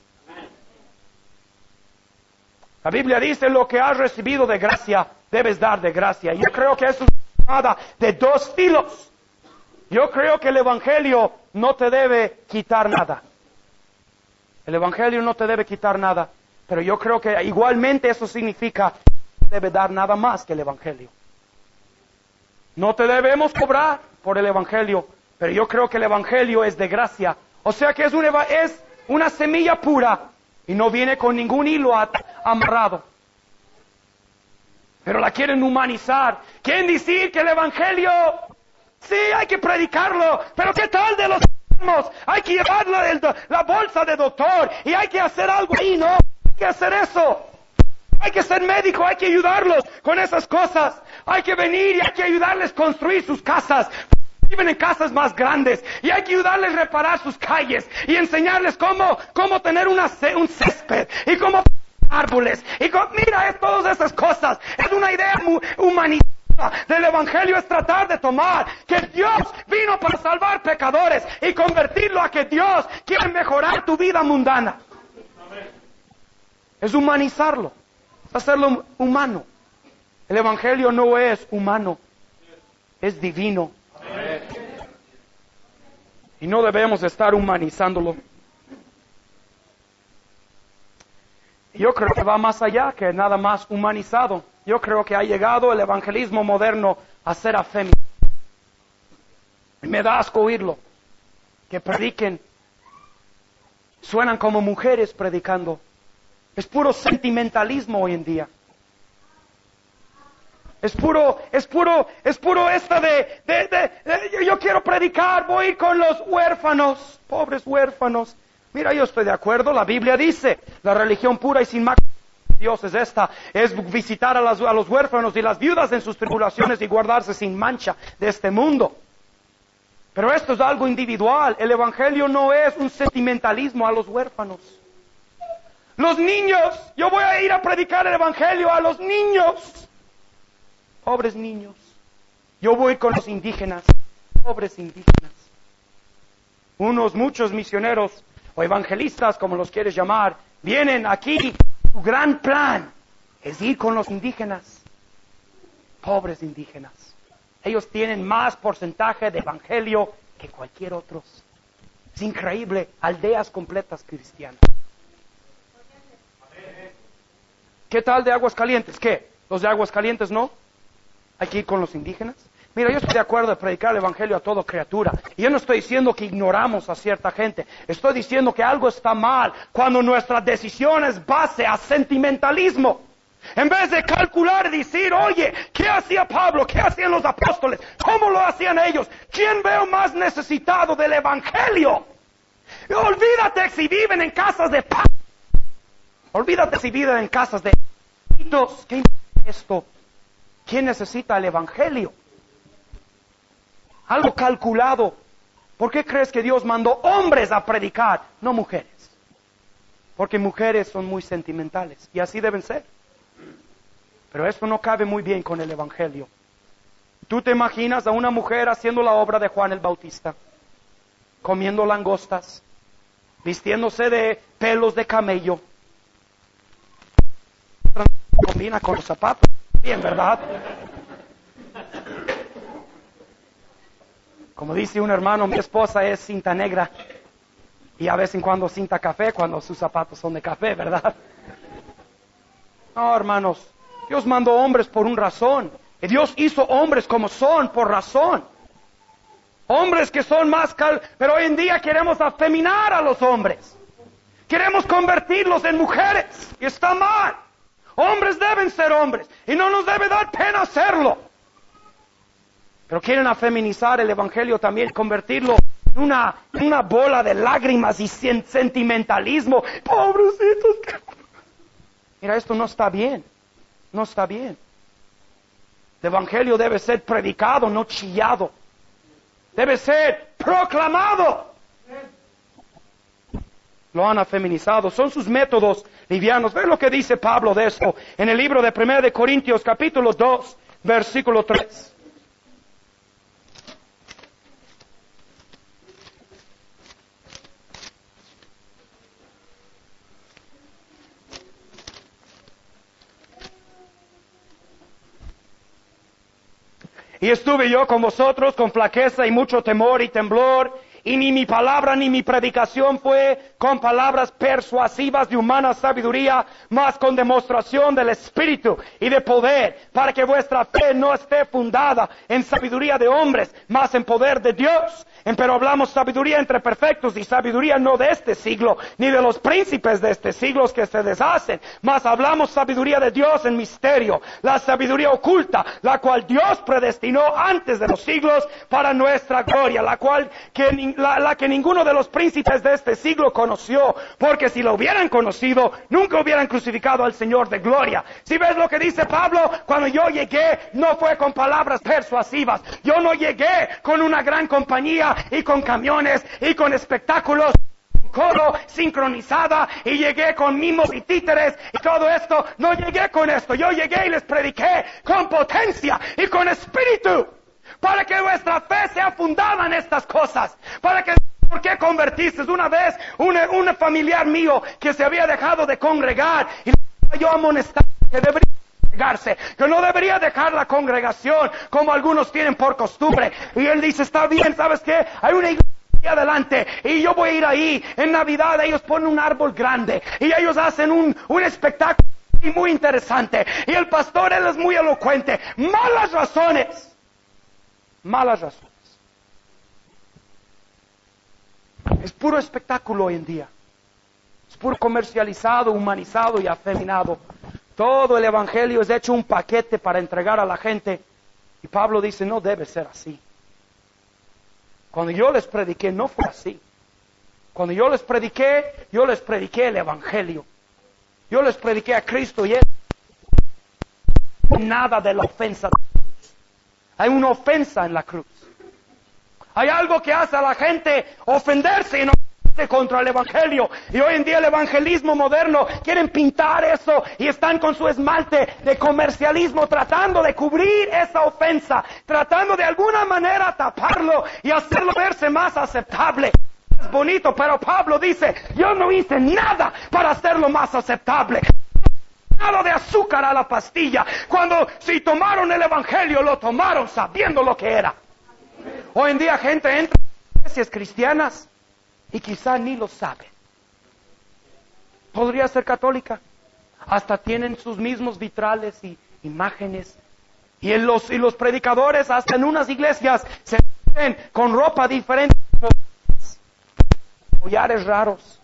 A: La Biblia dice, lo que has recibido de gracia, debes dar de gracia. Yo creo que eso es una espada de dos filos. Yo creo que el Evangelio no te debe quitar nada. El Evangelio no te debe quitar nada. Pero yo creo que igualmente eso significa debe dar nada más que el Evangelio. No te debemos cobrar por el Evangelio, pero yo creo que el Evangelio es de gracia. O sea que es, un eva- es una semilla pura y no viene con ningún hilo at- amarrado. Pero la quieren humanizar. Quieren decir que el Evangelio, sí, hay que predicarlo, pero ¿qué tal de los enfermos? Hay que llevar la, el- la bolsa de doctor y hay que hacer algo ahí, ¿no? Hay que hacer eso. Hay que ser médico, hay que ayudarlos con esas cosas. Hay que venir y hay que ayudarles a construir sus casas. Viven en casas más grandes y hay que ayudarles a reparar sus calles y enseñarles cómo, cómo tener una, un césped y cómo árboles. Y cómo, mira, es todas esas cosas. Es una idea humanizada del Evangelio, es tratar de tomar que Dios vino para salvar pecadores y convertirlo a que Dios quiere mejorar tu vida mundana. Es humanizarlo. Hacerlo humano. El Evangelio no es humano, es divino. Y no debemos estar humanizándolo. Yo creo que va más allá que nada más humanizado. Yo creo que ha llegado el evangelismo moderno a ser afémino. Me da asco oírlo. Que prediquen. Suenan como mujeres predicando. Es puro sentimentalismo hoy en día. Es puro, es puro, es puro esta de, de, de, de yo quiero predicar, voy a ir con los huérfanos, pobres huérfanos. Mira, yo estoy de acuerdo, la Biblia dice, la religión pura y sin mancha de Dios es esta, es visitar a, las, a los huérfanos y las viudas en sus tribulaciones y guardarse sin mancha de este mundo. Pero esto es algo individual, el Evangelio no es un sentimentalismo a los huérfanos. Los niños, yo voy a ir a predicar el Evangelio a los niños. Pobres niños. Yo voy con los indígenas, pobres indígenas. Unos, muchos misioneros o evangelistas, como los quieres llamar, vienen aquí. Su gran plan es ir con los indígenas. Pobres indígenas. Ellos tienen más porcentaje de evangelio que cualquier otro. Es increíble, aldeas completas cristianas. ¿Qué tal de Aguascalientes? ¿Qué? ¿Los de Aguascalientes no? ¿Hay que ir con los indígenas? Mira, yo estoy de acuerdo de predicar el Evangelio a toda criatura. Y yo no estoy diciendo que ignoramos a cierta gente. Estoy diciendo que algo está mal cuando nuestra decisión es base a sentimentalismo. En vez de calcular y decir, oye, ¿qué hacía Pablo? ¿Qué hacían los apóstoles? ¿Cómo lo hacían ellos? ¿Quién veo más necesitado del Evangelio? Olvídate si viven en casas de paz. Olvídate si viven en casas de... ¿Qué importa esto? ¿Quién necesita el Evangelio? Algo calculado. ¿Por qué crees que Dios mandó hombres a predicar, no mujeres? Porque mujeres son muy sentimentales y así deben ser. Pero esto no cabe muy bien con el Evangelio. ¿Tú te imaginas a una mujer haciendo la obra de Juan el Bautista? Comiendo langostas, vistiéndose de pelos de camello. Combina con los zapatos. Bien, ¿verdad? Como dice un hermano, mi esposa es cinta negra. Y a vez en cuando cinta café, cuando sus zapatos son de café, ¿verdad? No, hermanos. Dios mandó hombres por una razón. Y Dios hizo hombres como son por razón. Hombres que son más cal... Pero hoy en día queremos afeminar a los hombres. Queremos convertirlos en mujeres. Y está mal. Hombres deben ser hombres. Y no nos debe dar pena hacerlo. Pero quieren afeminizar el Evangelio también, convertirlo en una, en una bola de lágrimas y sentimentalismo. Pobrecitos. Mira, esto no está bien. No está bien. El Evangelio debe ser predicado, no chillado. Debe ser proclamado. Lo han afeminizado. Son sus métodos livianos. Ve lo que dice Pablo de esto en el libro de Primera de Corintios, capítulo dos, versículo tres. Y estuve yo con vosotros con flaqueza y mucho temor y temblor, y ni mi palabra ni mi predicación fue con palabras persuasivas de humana sabiduría, mas con demostración del Espíritu y de poder, para que vuestra fe no esté fundada en sabiduría de hombres, mas en poder de Dios. Pero hablamos sabiduría entre perfectos, y sabiduría no de este siglo, ni de los príncipes de este siglo que se deshacen, mas hablamos sabiduría de Dios en misterio, la sabiduría oculta, la cual Dios predestinó antes de los siglos para nuestra gloria, la cual que, la, la que ninguno de los príncipes de este siglo conoció, porque si lo hubieran conocido, nunca hubieran crucificado al Señor de gloria. Si ves lo que dice Pablo, cuando yo llegué, no fue con palabras persuasivas, yo no llegué con una gran compañía y con camiones y con espectáculos, coro sincronizada, y llegué con mimos y títeres y todo esto. No llegué con esto, yo llegué y les prediqué con potencia y con espíritu, para que vuestra fe sea fundada en estas cosas, para que... ¿Por qué convertiste? Una vez un, un familiar mío que se había dejado de congregar, y yo amonestaba que debería congregarse, que no debería dejar la congregación como algunos tienen por costumbre. Y él dice, está bien, ¿sabes qué? Hay una iglesia adelante y yo voy a ir ahí. En Navidad ellos ponen un árbol grande y ellos hacen un, un espectáculo muy interesante, y el pastor, él es muy elocuente. Malas razones, malas razones. Es puro espectáculo hoy en día. Es puro comercializado, humanizado y afeminado. Todo el evangelio es hecho un paquete para entregar a la gente. Y Pablo dice, no debe ser así. Cuando yo les prediqué, no fue así. Cuando yo les prediqué, yo les prediqué el evangelio. Yo les prediqué a Cristo y él nada de la ofensa. Hay una ofensa en la cruz. Hay algo que hace a la gente ofenderse y no contra el evangelio. Y hoy en día el evangelismo moderno quieren pintar eso y están con su esmalte de comercialismo tratando de cubrir esa ofensa, tratando de alguna manera taparlo y hacerlo verse más aceptable. Es bonito, pero Pablo dice, yo no hice nada para hacerlo más aceptable. Nada de azúcar a la pastilla. Cuando si tomaron el evangelio, lo tomaron sabiendo lo que era. Hoy en día gente entra en iglesias cristianas y quizá ni lo sabe. Podría ser católica. Hasta tienen sus mismos vitrales y imágenes. Y, en los, y los predicadores hasta en unas iglesias se ven con ropa diferente. Collares raros.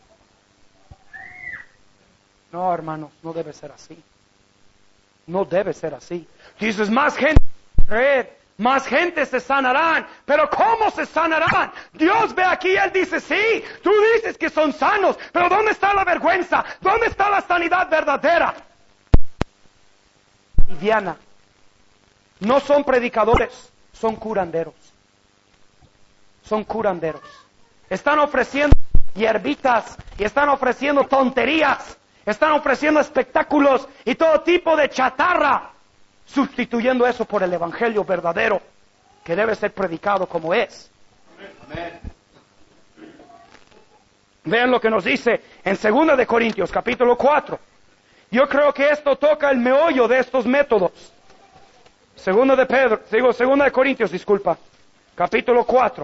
A: No, hermanos, no debe ser así. No debe ser así. Dices, más gente creer. Más gente se sanarán. Pero ¿cómo se sanarán? Dios ve aquí, Él dice, sí, tú dices que son sanos, pero ¿dónde está la vergüenza? ¿Dónde está la sanidad verdadera? Y Diana, no son predicadores, son curanderos. Son curanderos. Están ofreciendo hierbitas y están ofreciendo tonterías. Están ofreciendo espectáculos y todo tipo de chatarra, sustituyendo eso por el evangelio verdadero, que debe ser predicado como es. Amén. Vean lo que nos dice en segunda de Corintios, capítulo cuatro. Yo creo que esto toca el meollo de estos métodos. Segunda de Pedro, digo, segunda de Corintios, disculpa, capítulo cuatro.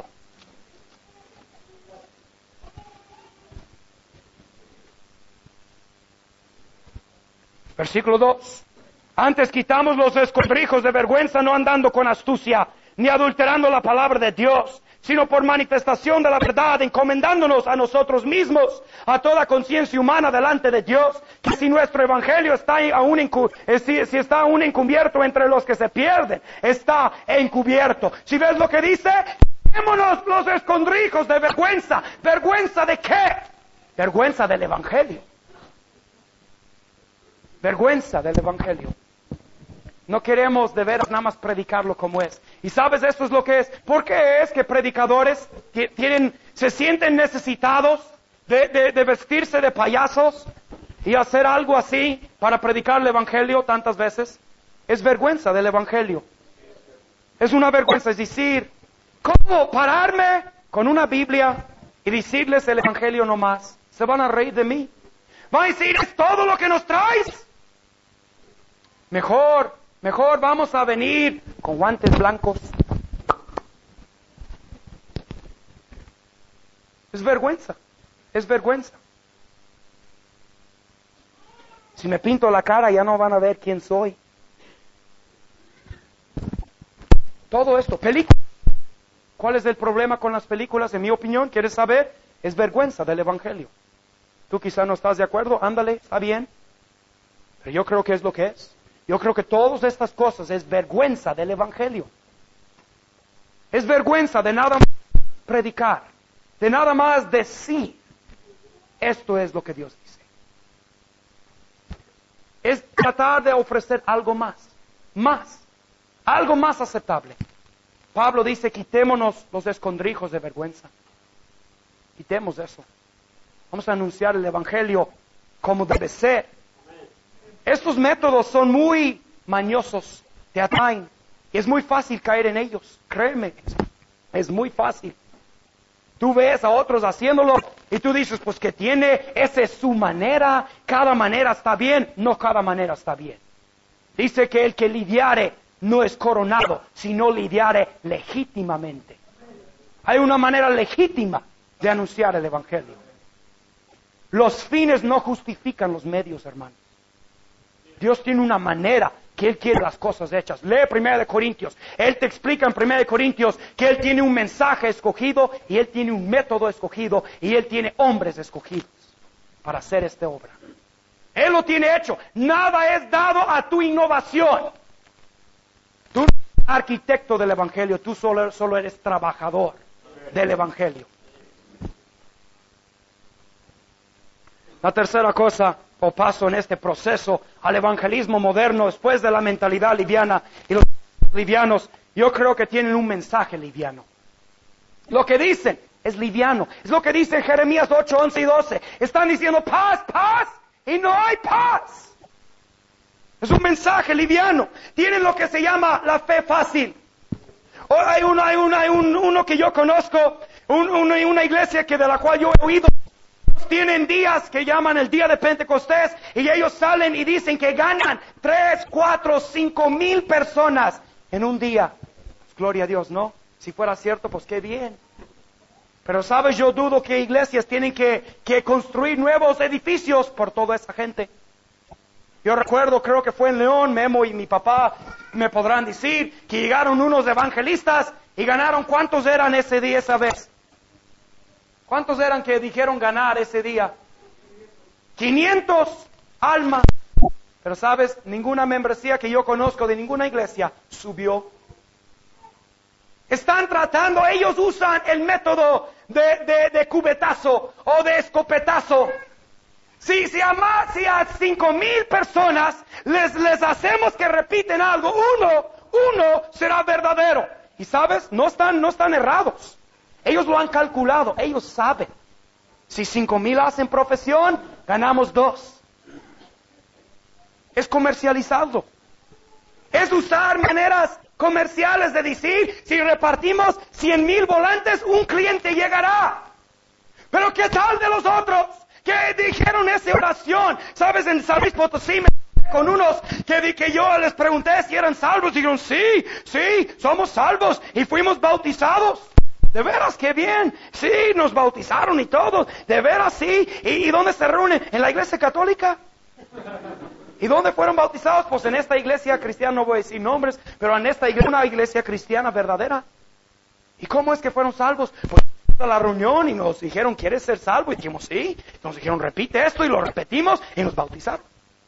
A: Versículo dos. Antes quitamos los escondrijos de vergüenza, no andando con astucia, ni adulterando la palabra de Dios, sino por manifestación de la verdad, encomendándonos a nosotros mismos, a toda conciencia humana delante de Dios, que si nuestro evangelio está aún, encu- eh, si, si está aún encubierto entre los que se pierden, está encubierto. Si ves lo que dice, quitémonos los escondrijos de vergüenza. ¿Vergüenza de qué? Vergüenza del evangelio. Vergüenza del evangelio. No queremos de veras nada más predicarlo como es. Y sabes, esto es lo que es. ¿Por qué es que predicadores tienen, se sienten necesitados de, de, de vestirse de payasos y hacer algo así para predicar el evangelio tantas veces? Es vergüenza del evangelio. Es una vergüenza. Es decir, ¿cómo pararme con una Biblia y decirles el evangelio nomás? Se van a reír de mí. Van a decir, ¿es todo lo que nos traes? Mejor, mejor vamos a venir con guantes blancos. Es vergüenza, es vergüenza. Si me pinto la cara ya no van a ver quién soy. Todo esto, películas. ¿Cuál es el problema con las películas? En mi opinión, ¿quieres saber? Es vergüenza del evangelio. Tú quizá no estás de acuerdo, ándale, está bien. Pero yo creo que es lo que es. Yo creo que todas estas cosas es vergüenza del evangelio. Es vergüenza de nada más predicar, de nada más decir, esto es lo que Dios dice. Es tratar de ofrecer algo más, más, algo más aceptable. Pablo dice, quitémonos los escondrijos de vergüenza. Quitemos eso. Vamos a anunciar el evangelio como debe ser. Estos métodos son muy mañosos, te atraen, y es muy fácil caer en ellos, créeme, es muy fácil. Tú ves a otros haciéndolo y tú dices, pues que tiene, esa es su manera, cada manera está bien, no cada manera está bien. Dice que el que lidiare no es coronado, sino lidiare legítimamente. Hay una manera legítima de anunciar el evangelio. Los fines no justifican los medios, hermanos. Dios tiene una manera que Él quiere las cosas hechas. Lee primera de Corintios. Él te explica en primera de Corintios que Él tiene un mensaje escogido y Él tiene un método escogido y Él tiene hombres escogidos para hacer esta obra. Él lo tiene hecho. Nada es dado a tu innovación. Tú no eres arquitecto del Evangelio, tú solo, solo eres trabajador del Evangelio. La tercera cosa, o paso en este proceso al evangelismo moderno, después de la mentalidad liviana, y los livianos, yo creo que tienen un mensaje liviano. Lo que dicen es liviano. Es lo que dice Jeremías ocho, once y doce. Están diciendo paz, paz, y no hay paz. Es un mensaje liviano. Tienen lo que se llama la fe fácil. O hay uno, hay uno, hay un, uno que yo conozco, un, uno, una iglesia que de la cual yo he oído. Tienen días que llaman el día de Pentecostés y ellos salen y dicen que ganan tres, cuatro, cinco mil personas en un día. Gloria a Dios, ¿no? Si fuera cierto, pues qué bien. Pero sabes, yo dudo que iglesias tienen que, que construir nuevos edificios por toda esa gente. Yo recuerdo, creo que fue en León, Memo y mi papá me podrán decir que llegaron unos evangelistas y ganaron. ¿Cuántos eran ese día, esa vez? ¿Cuántos eran que dijeron ganar ese día? quinientos almas. Pero sabes, ninguna membresía que yo conozco de ninguna iglesia subió. Están tratando, ellos usan el método de, de, de cubetazo o de escopetazo. Si, si, a más, si a cinco mil personas les, les hacemos que repiten algo, uno, uno será verdadero. Y sabes, no están, no están errados. Ellos lo han calculado, ellos saben. Si cinco mil hacen profesión, ganamos dos. Es comercializado. Es usar maneras comerciales de decir, si repartimos cien mil volantes, un cliente llegará. Pero ¿qué tal de los otros que dijeron esa oración? Sabes, en San Luis Potosí me con unos que, que yo les pregunté si eran salvos, dijeron sí, sí, somos salvos y fuimos bautizados. De veras, qué bien. Sí, nos bautizaron y todo. De veras, sí. ¿Y, y dónde se reúnen? ¿En la iglesia católica? ¿Y dónde fueron bautizados? Pues en esta iglesia cristiana, no voy a decir nombres, pero en esta iglesia, una iglesia cristiana verdadera. ¿Y cómo es que fueron salvos? Pues a la reunión y nos dijeron, ¿quieres ser salvo? Y dijimos, sí. Nos dijeron, repite esto, y lo repetimos y nos bautizaron.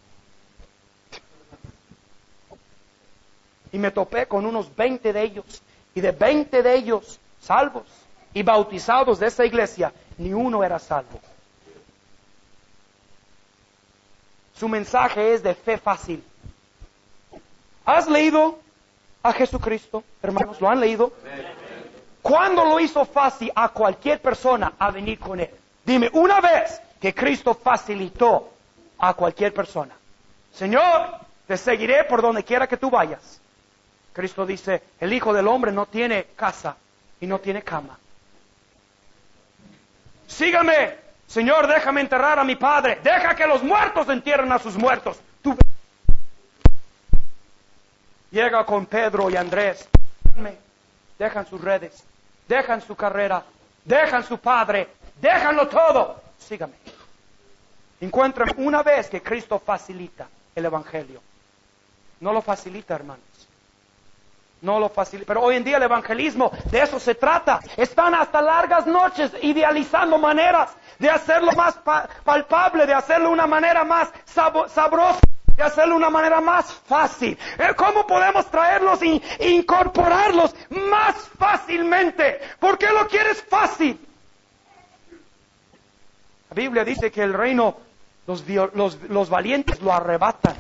A: Y me topé con unos veinte de ellos. Y de veinte de ellos salvos y bautizados de esa iglesia, ni uno era salvo. Su mensaje es de fe fácil. ¿Has leído a Jesucristo, hermanos? ¿Lo han leído? ¿Cuándo lo hizo fácil a cualquier persona a venir con Él? Dime una vez que Cristo facilitó a cualquier persona. Señor, te seguiré por donde quiera que tú vayas. Cristo dice, el Hijo del Hombre no tiene casa y no tiene cama. Sígame, Señor, déjame enterrar a mi padre. Deja que los muertos entierren a sus muertos. Tú llega con Pedro y Andrés. Dejan sus redes, dejan su carrera, dejan su padre, déjanlo todo. Sígame. Encuentren una vez que Cristo facilita el Evangelio. No lo facilita, hermanos. No lo facilita. Pero hoy en día el evangelismo, de eso se trata. Están hasta largas noches idealizando maneras de hacerlo más pa- palpable, de hacerlo de una manera más sabo- sabrosa, de hacerlo de una manera más fácil. ¿Cómo podemos traerlos e incorporarlos más fácilmente? ¿Por qué lo quieres fácil? La Biblia dice que el reino, los, los, los valientes lo arrebatan.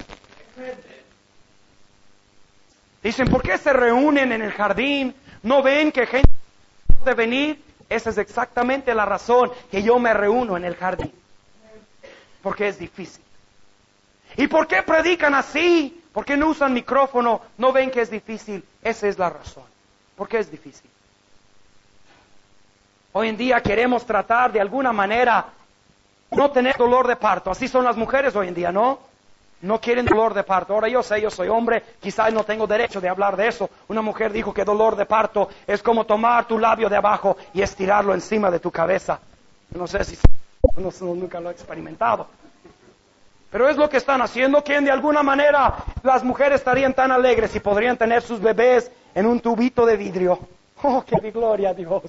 A: Dicen, ¿por qué se reúnen en el jardín? ¿No ven que gente puede venir? Esa es exactamente la razón que yo me reúno en el jardín. Porque es difícil. ¿Y por qué predican así? ¿Por qué no usan micrófono? ¿No ven que es difícil? Esa es la razón. ¿Por qué es difícil? Hoy en día queremos tratar de alguna manera no tener dolor de parto. Así son las mujeres hoy en día, ¿no? No quieren dolor de parto. Ahora yo sé, yo soy hombre, quizás no tengo derecho de hablar de eso. Una mujer dijo que dolor de parto es como tomar tu labio de abajo y estirarlo encima de tu cabeza. No sé si no, no, nunca lo he experimentado. Pero es lo que están haciendo, que de alguna manera las mujeres estarían tan alegres si podrían tener sus bebés en un tubito de vidrio. Oh, qué gloria a Dios.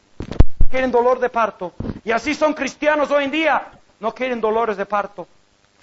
A: Quieren dolor de parto. Y así son cristianos hoy en día. No quieren dolores de parto.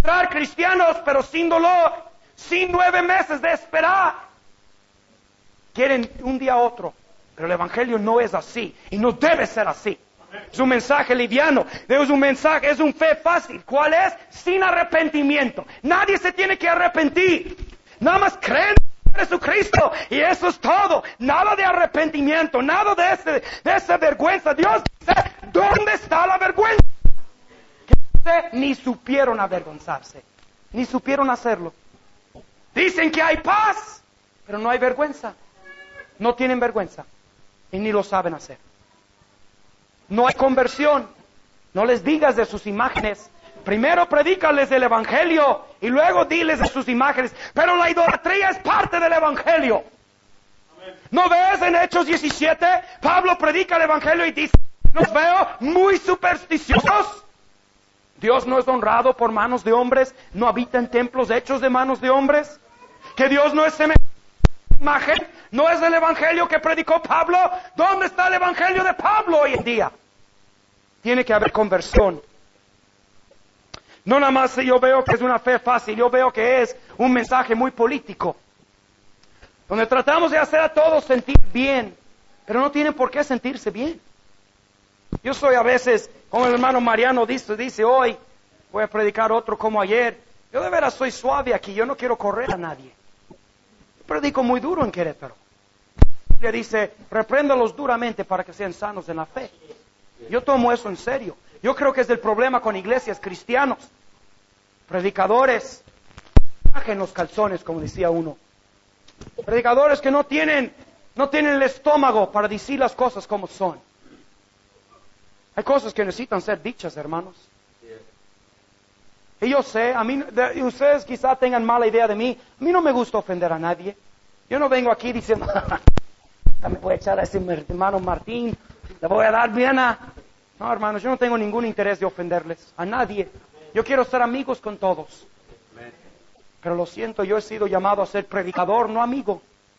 A: encontrar cristianos, pero sin dolor, sin nueve meses de esperar. Quieren un día a otro, pero el Evangelio no es así y no debe ser así. Es un mensaje liviano, es un mensaje, es un fe fácil. ¿Cuál es? Sin arrepentimiento. Nadie se tiene que arrepentir. Nada más creen en Jesucristo y eso es todo. Nada de arrepentimiento, nada de, ese, de esa vergüenza. Dios dice, ¿dónde está la vergüenza? Que ni supieron avergonzarse, ni supieron hacerlo. Dicen que hay paz, pero no hay vergüenza. No tienen vergüenza y ni lo saben hacer. No hay conversión. No les digas de sus imágenes. Primero predícales del Evangelio y luego diles de sus imágenes. Pero la idolatría es parte del Evangelio. ¿No ves en Hechos diecisiete? Pablo predica el Evangelio y dice, los veo muy supersticiosos. Dios no es honrado por manos de hombres, no habita en templos hechos de manos de hombres. Que Dios no es semejante a imagen, no es el Evangelio que predicó Pablo. ¿Dónde está el Evangelio de Pablo hoy en día? Tiene que haber conversión. No nada más yo veo que es una fe fácil, yo veo que es un mensaje muy político, donde tratamos de hacer a todos sentir bien, pero no tienen por qué sentirse bien. Yo soy a veces, como el hermano Mariano dice, dice hoy, voy a predicar otro como ayer. Yo de veras soy suave aquí, yo no quiero correr a nadie. Yo predico muy duro en Querétaro. Le dice, repréndalos duramente para que sean sanos en la fe. Yo tomo eso en serio. Yo creo que es el problema con iglesias cristianos. Predicadores, bajen los calzones, como decía uno. Predicadores que no tienen, no tienen el estómago para decir las cosas como son. Hay cosas que necesitan ser dichas, hermanos. Y yo sé, a mí, de, ustedes quizá tengan mala idea de mí. A mí no me gusta ofender a nadie. Yo no vengo aquí diciendo, me voy a echar a ese hermano Martín, le voy a dar bien a... No, hermanos, yo no tengo ningún interés de ofenderles, a nadie. Yo quiero ser amigos con todos. Pero lo siento, yo he sido llamado a ser predicador, no amigo.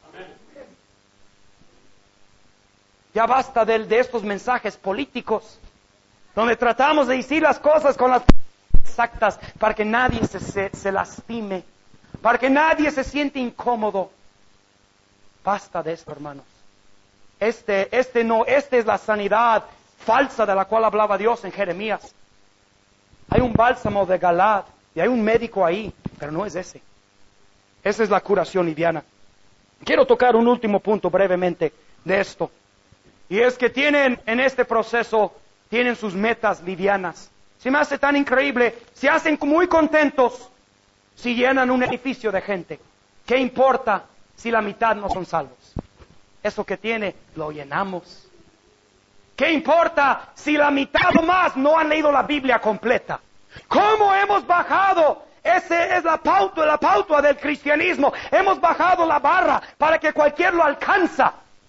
A: Ya basta de, de estos mensajes políticos, donde tratamos de decir las cosas con las exactas, para que nadie se, se, se lastime, para que nadie se siente incómodo. Basta de esto, hermanos. Este, este no, esta es la sanidad falsa de la cual hablaba Dios en Jeremías. Hay un bálsamo de Galad y hay un médico ahí, pero no es ese. Esa es la curación liviana. Quiero tocar un último punto brevemente de esto. Y es que tienen en este proceso, tienen sus metas livianas. Se me hace tan increíble, se hacen muy contentos si llenan un edificio de gente. ¿Qué importa si la mitad no son salvos? Eso que tiene, lo llenamos. ¿Qué importa si la mitad o más no han leído la Biblia completa? ¿Cómo hemos bajado? Ese es la pauta, la pauta del cristianismo. Hemos bajado la barra para que cualquiera lo alcanza.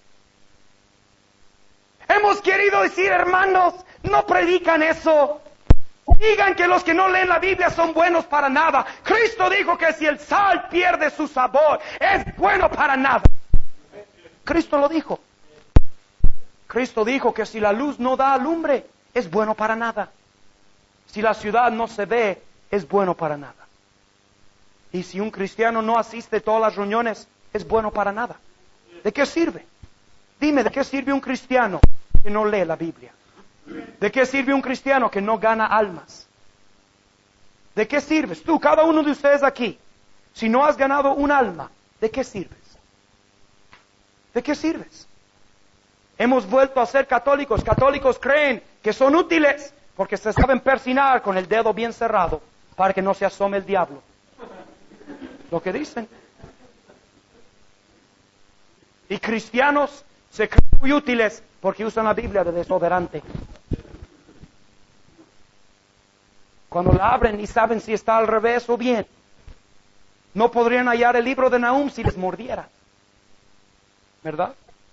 A: Hemos querido decir, hermanos, no predican eso. Digan que los que no leen la Biblia son buenos para nada. Cristo dijo que si el sal pierde su sabor, es bueno para nada. Cristo lo dijo. Cristo dijo que si la luz no da alumbre, es bueno para nada. Si la ciudad no se ve, es bueno para nada. Y si un cristiano no asiste a todas las reuniones, es bueno para nada. ¿De qué sirve? Dime, ¿de qué sirve un cristiano que no lee la Biblia? ¿De qué sirve un cristiano que no gana almas? ¿De qué sirves? Tú, cada uno de ustedes aquí, si no has ganado un alma, ¿de qué sirves? ¿De qué sirves? Hemos vuelto a ser católicos. Católicos creen que son útiles porque se saben persinar con el dedo bien cerrado para que no se asome el diablo. Lo que dicen. Y cristianos se creen muy útiles porque usan la Biblia de desodorante. Cuando la abren y saben si está al revés o bien, no podrían hallar el libro de Nahum si les mordiera. ¿Verdad?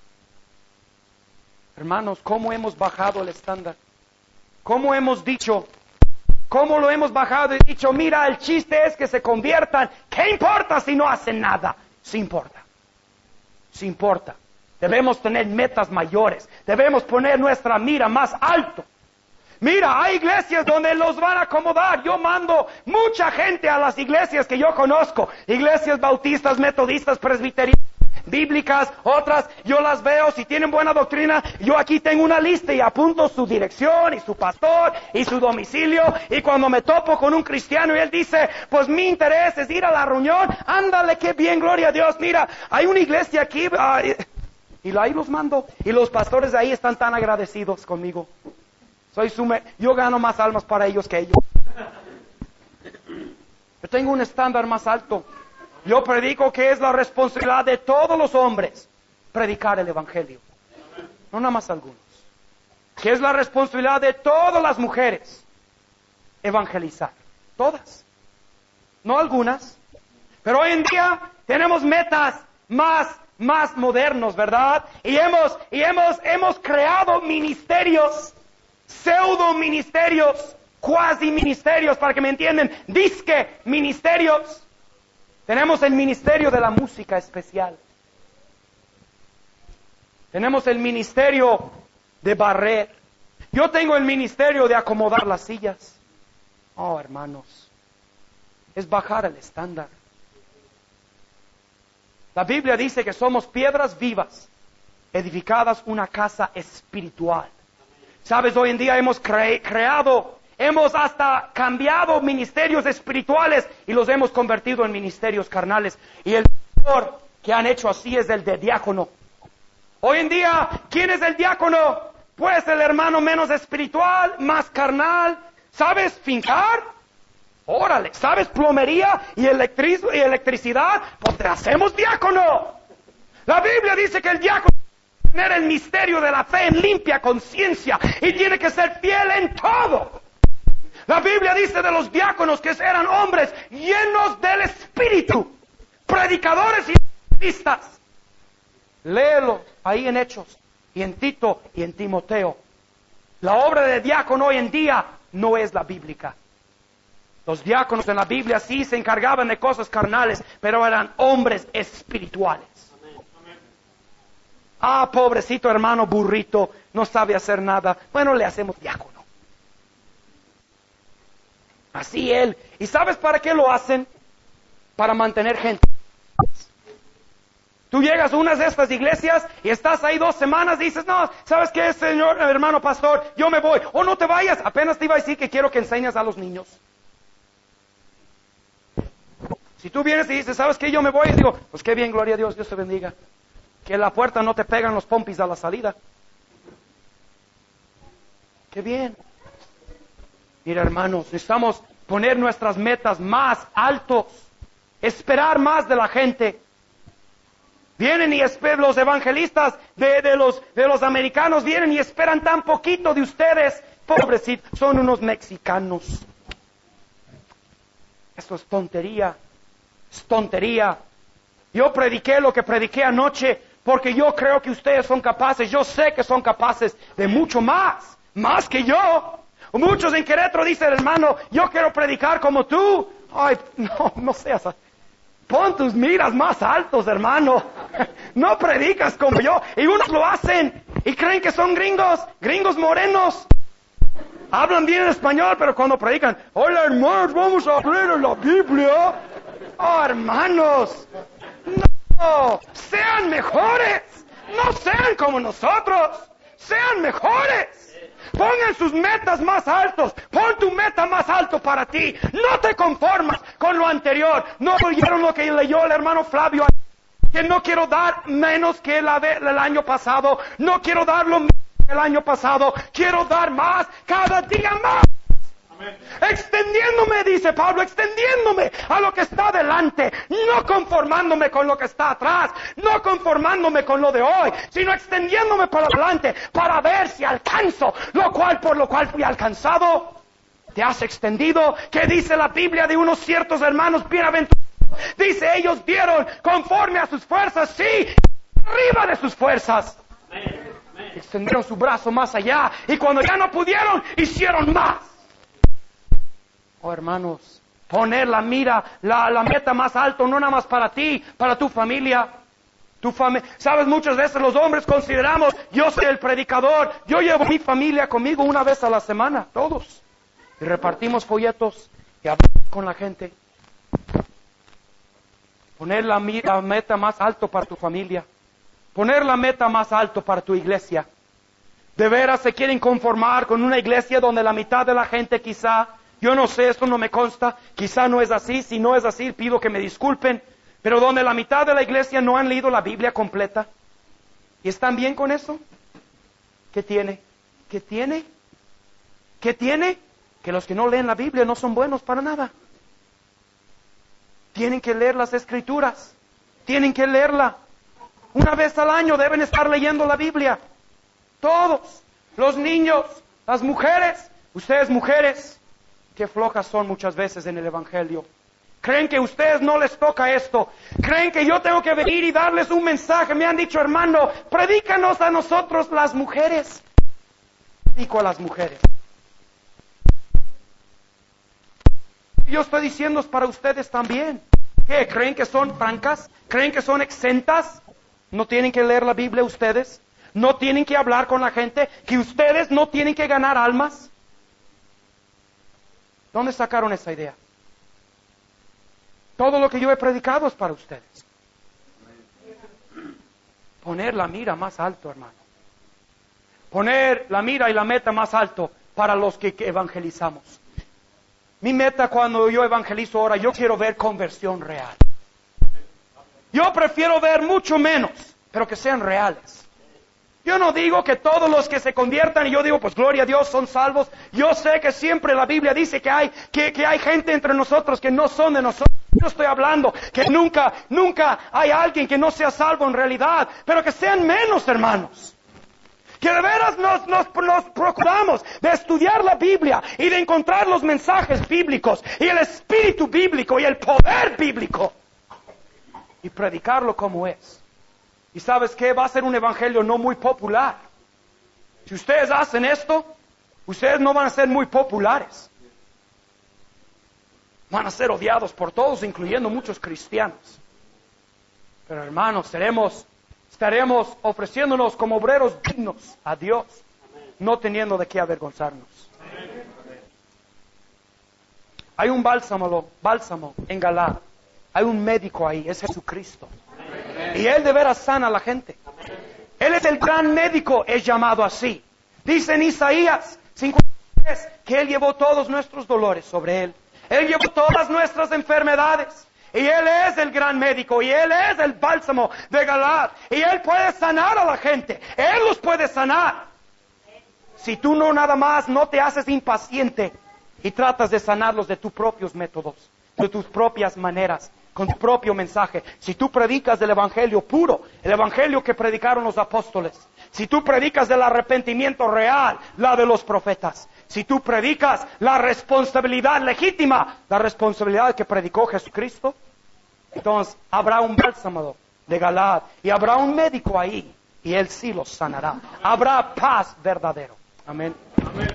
A: Hermanos, ¿cómo hemos bajado el estándar? ¿Cómo hemos dicho? ¿Cómo lo hemos bajado y dicho, mira, el chiste es que se conviertan? ¿Qué importa si no hacen nada? Sí importa. Sí importa. Debemos tener metas mayores. Debemos poner nuestra mira más alto. Mira, hay iglesias donde los van a acomodar. Yo mando mucha gente a las iglesias que yo conozco. Iglesias bautistas, metodistas, presbiterianas, bíblicas, otras, yo las veo, si tienen buena doctrina, yo aquí tengo una lista y apunto su dirección y su pastor y su domicilio, y cuando me topo con un cristiano y él dice, pues mi interés es ir a la reunión, ándale, qué bien, gloria a Dios, mira, hay una iglesia aquí, uh, y ahí los mando, y los pastores de ahí están tan agradecidos conmigo. Soy sume, yo gano más almas para ellos que ellos. Yo tengo un estándar más alto. Yo predico que es la responsabilidad de todos los hombres predicar el Evangelio, no nada más algunos. Que es la responsabilidad de todas las mujeres evangelizar, todas, no algunas. Pero hoy en día tenemos metas más, más modernos, ¿verdad? Y hemos, y hemos, hemos creado ministerios, pseudo ministerios, cuasi ministerios, para que me entiendan, disque ministerios. Tenemos el ministerio de la música especial. Tenemos el ministerio de barrer. Yo tengo el ministerio de acomodar las sillas. Oh, hermanos, es bajar el estándar. La Biblia dice que somos piedras vivas, edificadas una casa espiritual. Sabes, hoy en día hemos cre- creado... Hemos hasta cambiado ministerios espirituales y los hemos convertido en ministerios carnales. Y el mejor que han hecho así es el de diácono. Hoy en día, ¿quién es el diácono? Pues el hermano menos espiritual, más carnal. ¿Sabes fincar? Órale. ¿Sabes plomería y, electric- y electricidad? Pues te hacemos diácono. La Biblia dice que el diácono tiene que tener el misterio de la fe en limpia conciencia y tiene que ser fiel en todo. La Biblia dice de los diáconos que eran hombres llenos del Espíritu, predicadores y evangelistas. Léelo ahí en Hechos, y en Tito, y en Timoteo. La obra de diácono hoy en día no es la bíblica. Los diáconos en la Biblia sí se encargaban de cosas carnales, pero eran hombres espirituales. Ah, pobrecito hermano burrito, no sabe hacer nada. Bueno, le hacemos diácono. Así él. ¿Y sabes para qué lo hacen? Para mantener gente. Tú llegas a una de estas iglesias y estás ahí dos semanas y dices, no, ¿sabes qué, señor, hermano pastor? Yo me voy. O no te vayas, apenas te iba a decir que quiero que enseñes a los niños. Si tú vienes y dices, ¿sabes qué? Yo me voy, y digo, pues qué bien, gloria a Dios, Dios te bendiga. Que en la puerta no te pegan los pompis a la salida. Qué bien. Mira, hermanos, necesitamos poner nuestras metas más altos, esperar más de la gente. Vienen y esperan los evangelistas de, de, los, de los americanos, vienen y esperan tan poquito de ustedes. Pobrecitos, son unos mexicanos. Eso es tontería, es tontería. Yo prediqué lo que prediqué anoche porque yo creo que ustedes son capaces, yo sé que son capaces de mucho más, más que yo. Muchos en Querétaro dicen, hermano, yo quiero predicar como tú. Ay, no, no seas así. Pon tus miras más altos, hermano. No predicas como yo. Y unos lo hacen y creen que son gringos, gringos morenos. Hablan bien español, pero cuando predican, hola hermanos, vamos a leer la Biblia. Oh, hermanos, no, sean mejores. No sean como nosotros. Sean mejores. Pongan sus metas más altos. Pon tu meta más alto para ti. No te conformas con lo anterior. No oyeron lo que leyó el hermano Flavio, que no quiero dar menos que la de, el año pasado. No quiero dar lo mismo que el año pasado. Quiero dar más, cada día más. Amén. Extendiéndome, dice Pablo, extendiéndome a lo que está delante, no conformándome con lo que está atrás, no conformándome con lo de hoy, sino extendiéndome para adelante para ver si alcanzo lo cual por lo cual fui alcanzado. ¿Te has extendido? ¿Qué dice la Biblia de unos ciertos hermanos bienaventurados? Dice, ellos dieron conforme a sus fuerzas, sí, arriba de sus fuerzas. Amén. Amén. Extendieron su brazo más allá y cuando ya no pudieron, hicieron más. Oh, hermanos, poner la mira, la, la meta más alto, no nada más para ti, para tu familia. Tu familia, sabes, muchas veces los hombres consideramos, yo soy el predicador, yo llevo mi familia conmigo una vez a la semana, todos. Y repartimos folletos y hablamos con la gente. Poner la, la meta más alto para tu familia. Poner la meta más alto para tu iglesia. De veras se quieren conformar con una iglesia donde la mitad de la gente quizá, yo no sé, esto no me consta, quizá no es así, si no es así pido que me disculpen, pero donde la mitad de la iglesia no han leído la Biblia completa. ¿Y están bien con eso? ¿Qué tiene? ¿Qué tiene? ¿Qué tiene? Que los que no leen la Biblia no son buenos para nada. Tienen que leer las Escrituras. Tienen que leerla. Una vez al año deben estar leyendo la Biblia. Todos. Los niños, las mujeres. Ustedes mujeres, qué flojas son muchas veces en el Evangelio. Creen que a ustedes no les toca esto. Creen que yo tengo que venir y darles un mensaje. Me han dicho, hermano, predícanos a nosotros las mujeres. Predico a las mujeres. Yo estoy diciendo es para ustedes también. ¿Qué? ¿Creen que son francas? ¿Creen que son exentas? ¿No tienen que leer la Biblia ustedes? ¿No tienen que hablar con la gente? ¿Que ustedes no tienen que ganar almas? ¿Dónde sacaron esa idea? Todo lo que yo he predicado es para ustedes. Poner la mira más alto, hermano. Poner la mira y la meta más alto para los que evangelizamos. Mi meta cuando yo evangelizo ahora, yo quiero ver conversión real. Yo prefiero ver mucho menos, pero que sean reales. Yo no digo que todos los que se conviertan, y yo digo, pues gloria a Dios, son salvos. Yo sé que siempre la Biblia dice que hay, que, que hay gente entre nosotros que no son de nosotros. Yo estoy hablando que nunca, nunca hay alguien que no sea salvo en realidad, pero que sean menos, hermanos. Que de veras nos, nos, nos procuramos de estudiar la Biblia y de encontrar los mensajes bíblicos y el espíritu bíblico y el poder bíblico y predicarlo como es. Y ¿sabes qué? Va a ser un evangelio no muy popular. Si ustedes hacen esto, ustedes no van a ser muy populares. Van a ser odiados por todos, incluyendo muchos cristianos. Pero hermanos, seremos, estaremos ofreciéndonos como obreros dignos a Dios, no teniendo de qué avergonzarnos. Hay un bálsamo, bálsamo en Galaad. Hay un médico ahí, es Jesucristo. Y Él de veras sana a la gente. Él es el gran médico, es llamado así. Dice en Isaías cincuenta y tres que Él llevó todos nuestros dolores sobre Él. Él llevó todas nuestras enfermedades. Y Él es el gran médico. Y Él es el bálsamo de Galaad. Y Él puede sanar a la gente. Él los puede sanar. Si tú no nada más no te haces impaciente y tratas de sanarlos de tus propios métodos, de tus propias maneras, con tu propio mensaje. Si tú predicas del evangelio puro, el evangelio que predicaron los apóstoles, si tú predicas del arrepentimiento real, la de los profetas, si tú predicas la responsabilidad legítima, la responsabilidad que predicó Jesucristo, entonces habrá un bálsamo de Galaad y habrá un médico ahí y Él sí los sanará. Habrá paz verdadero. Amén. Amén.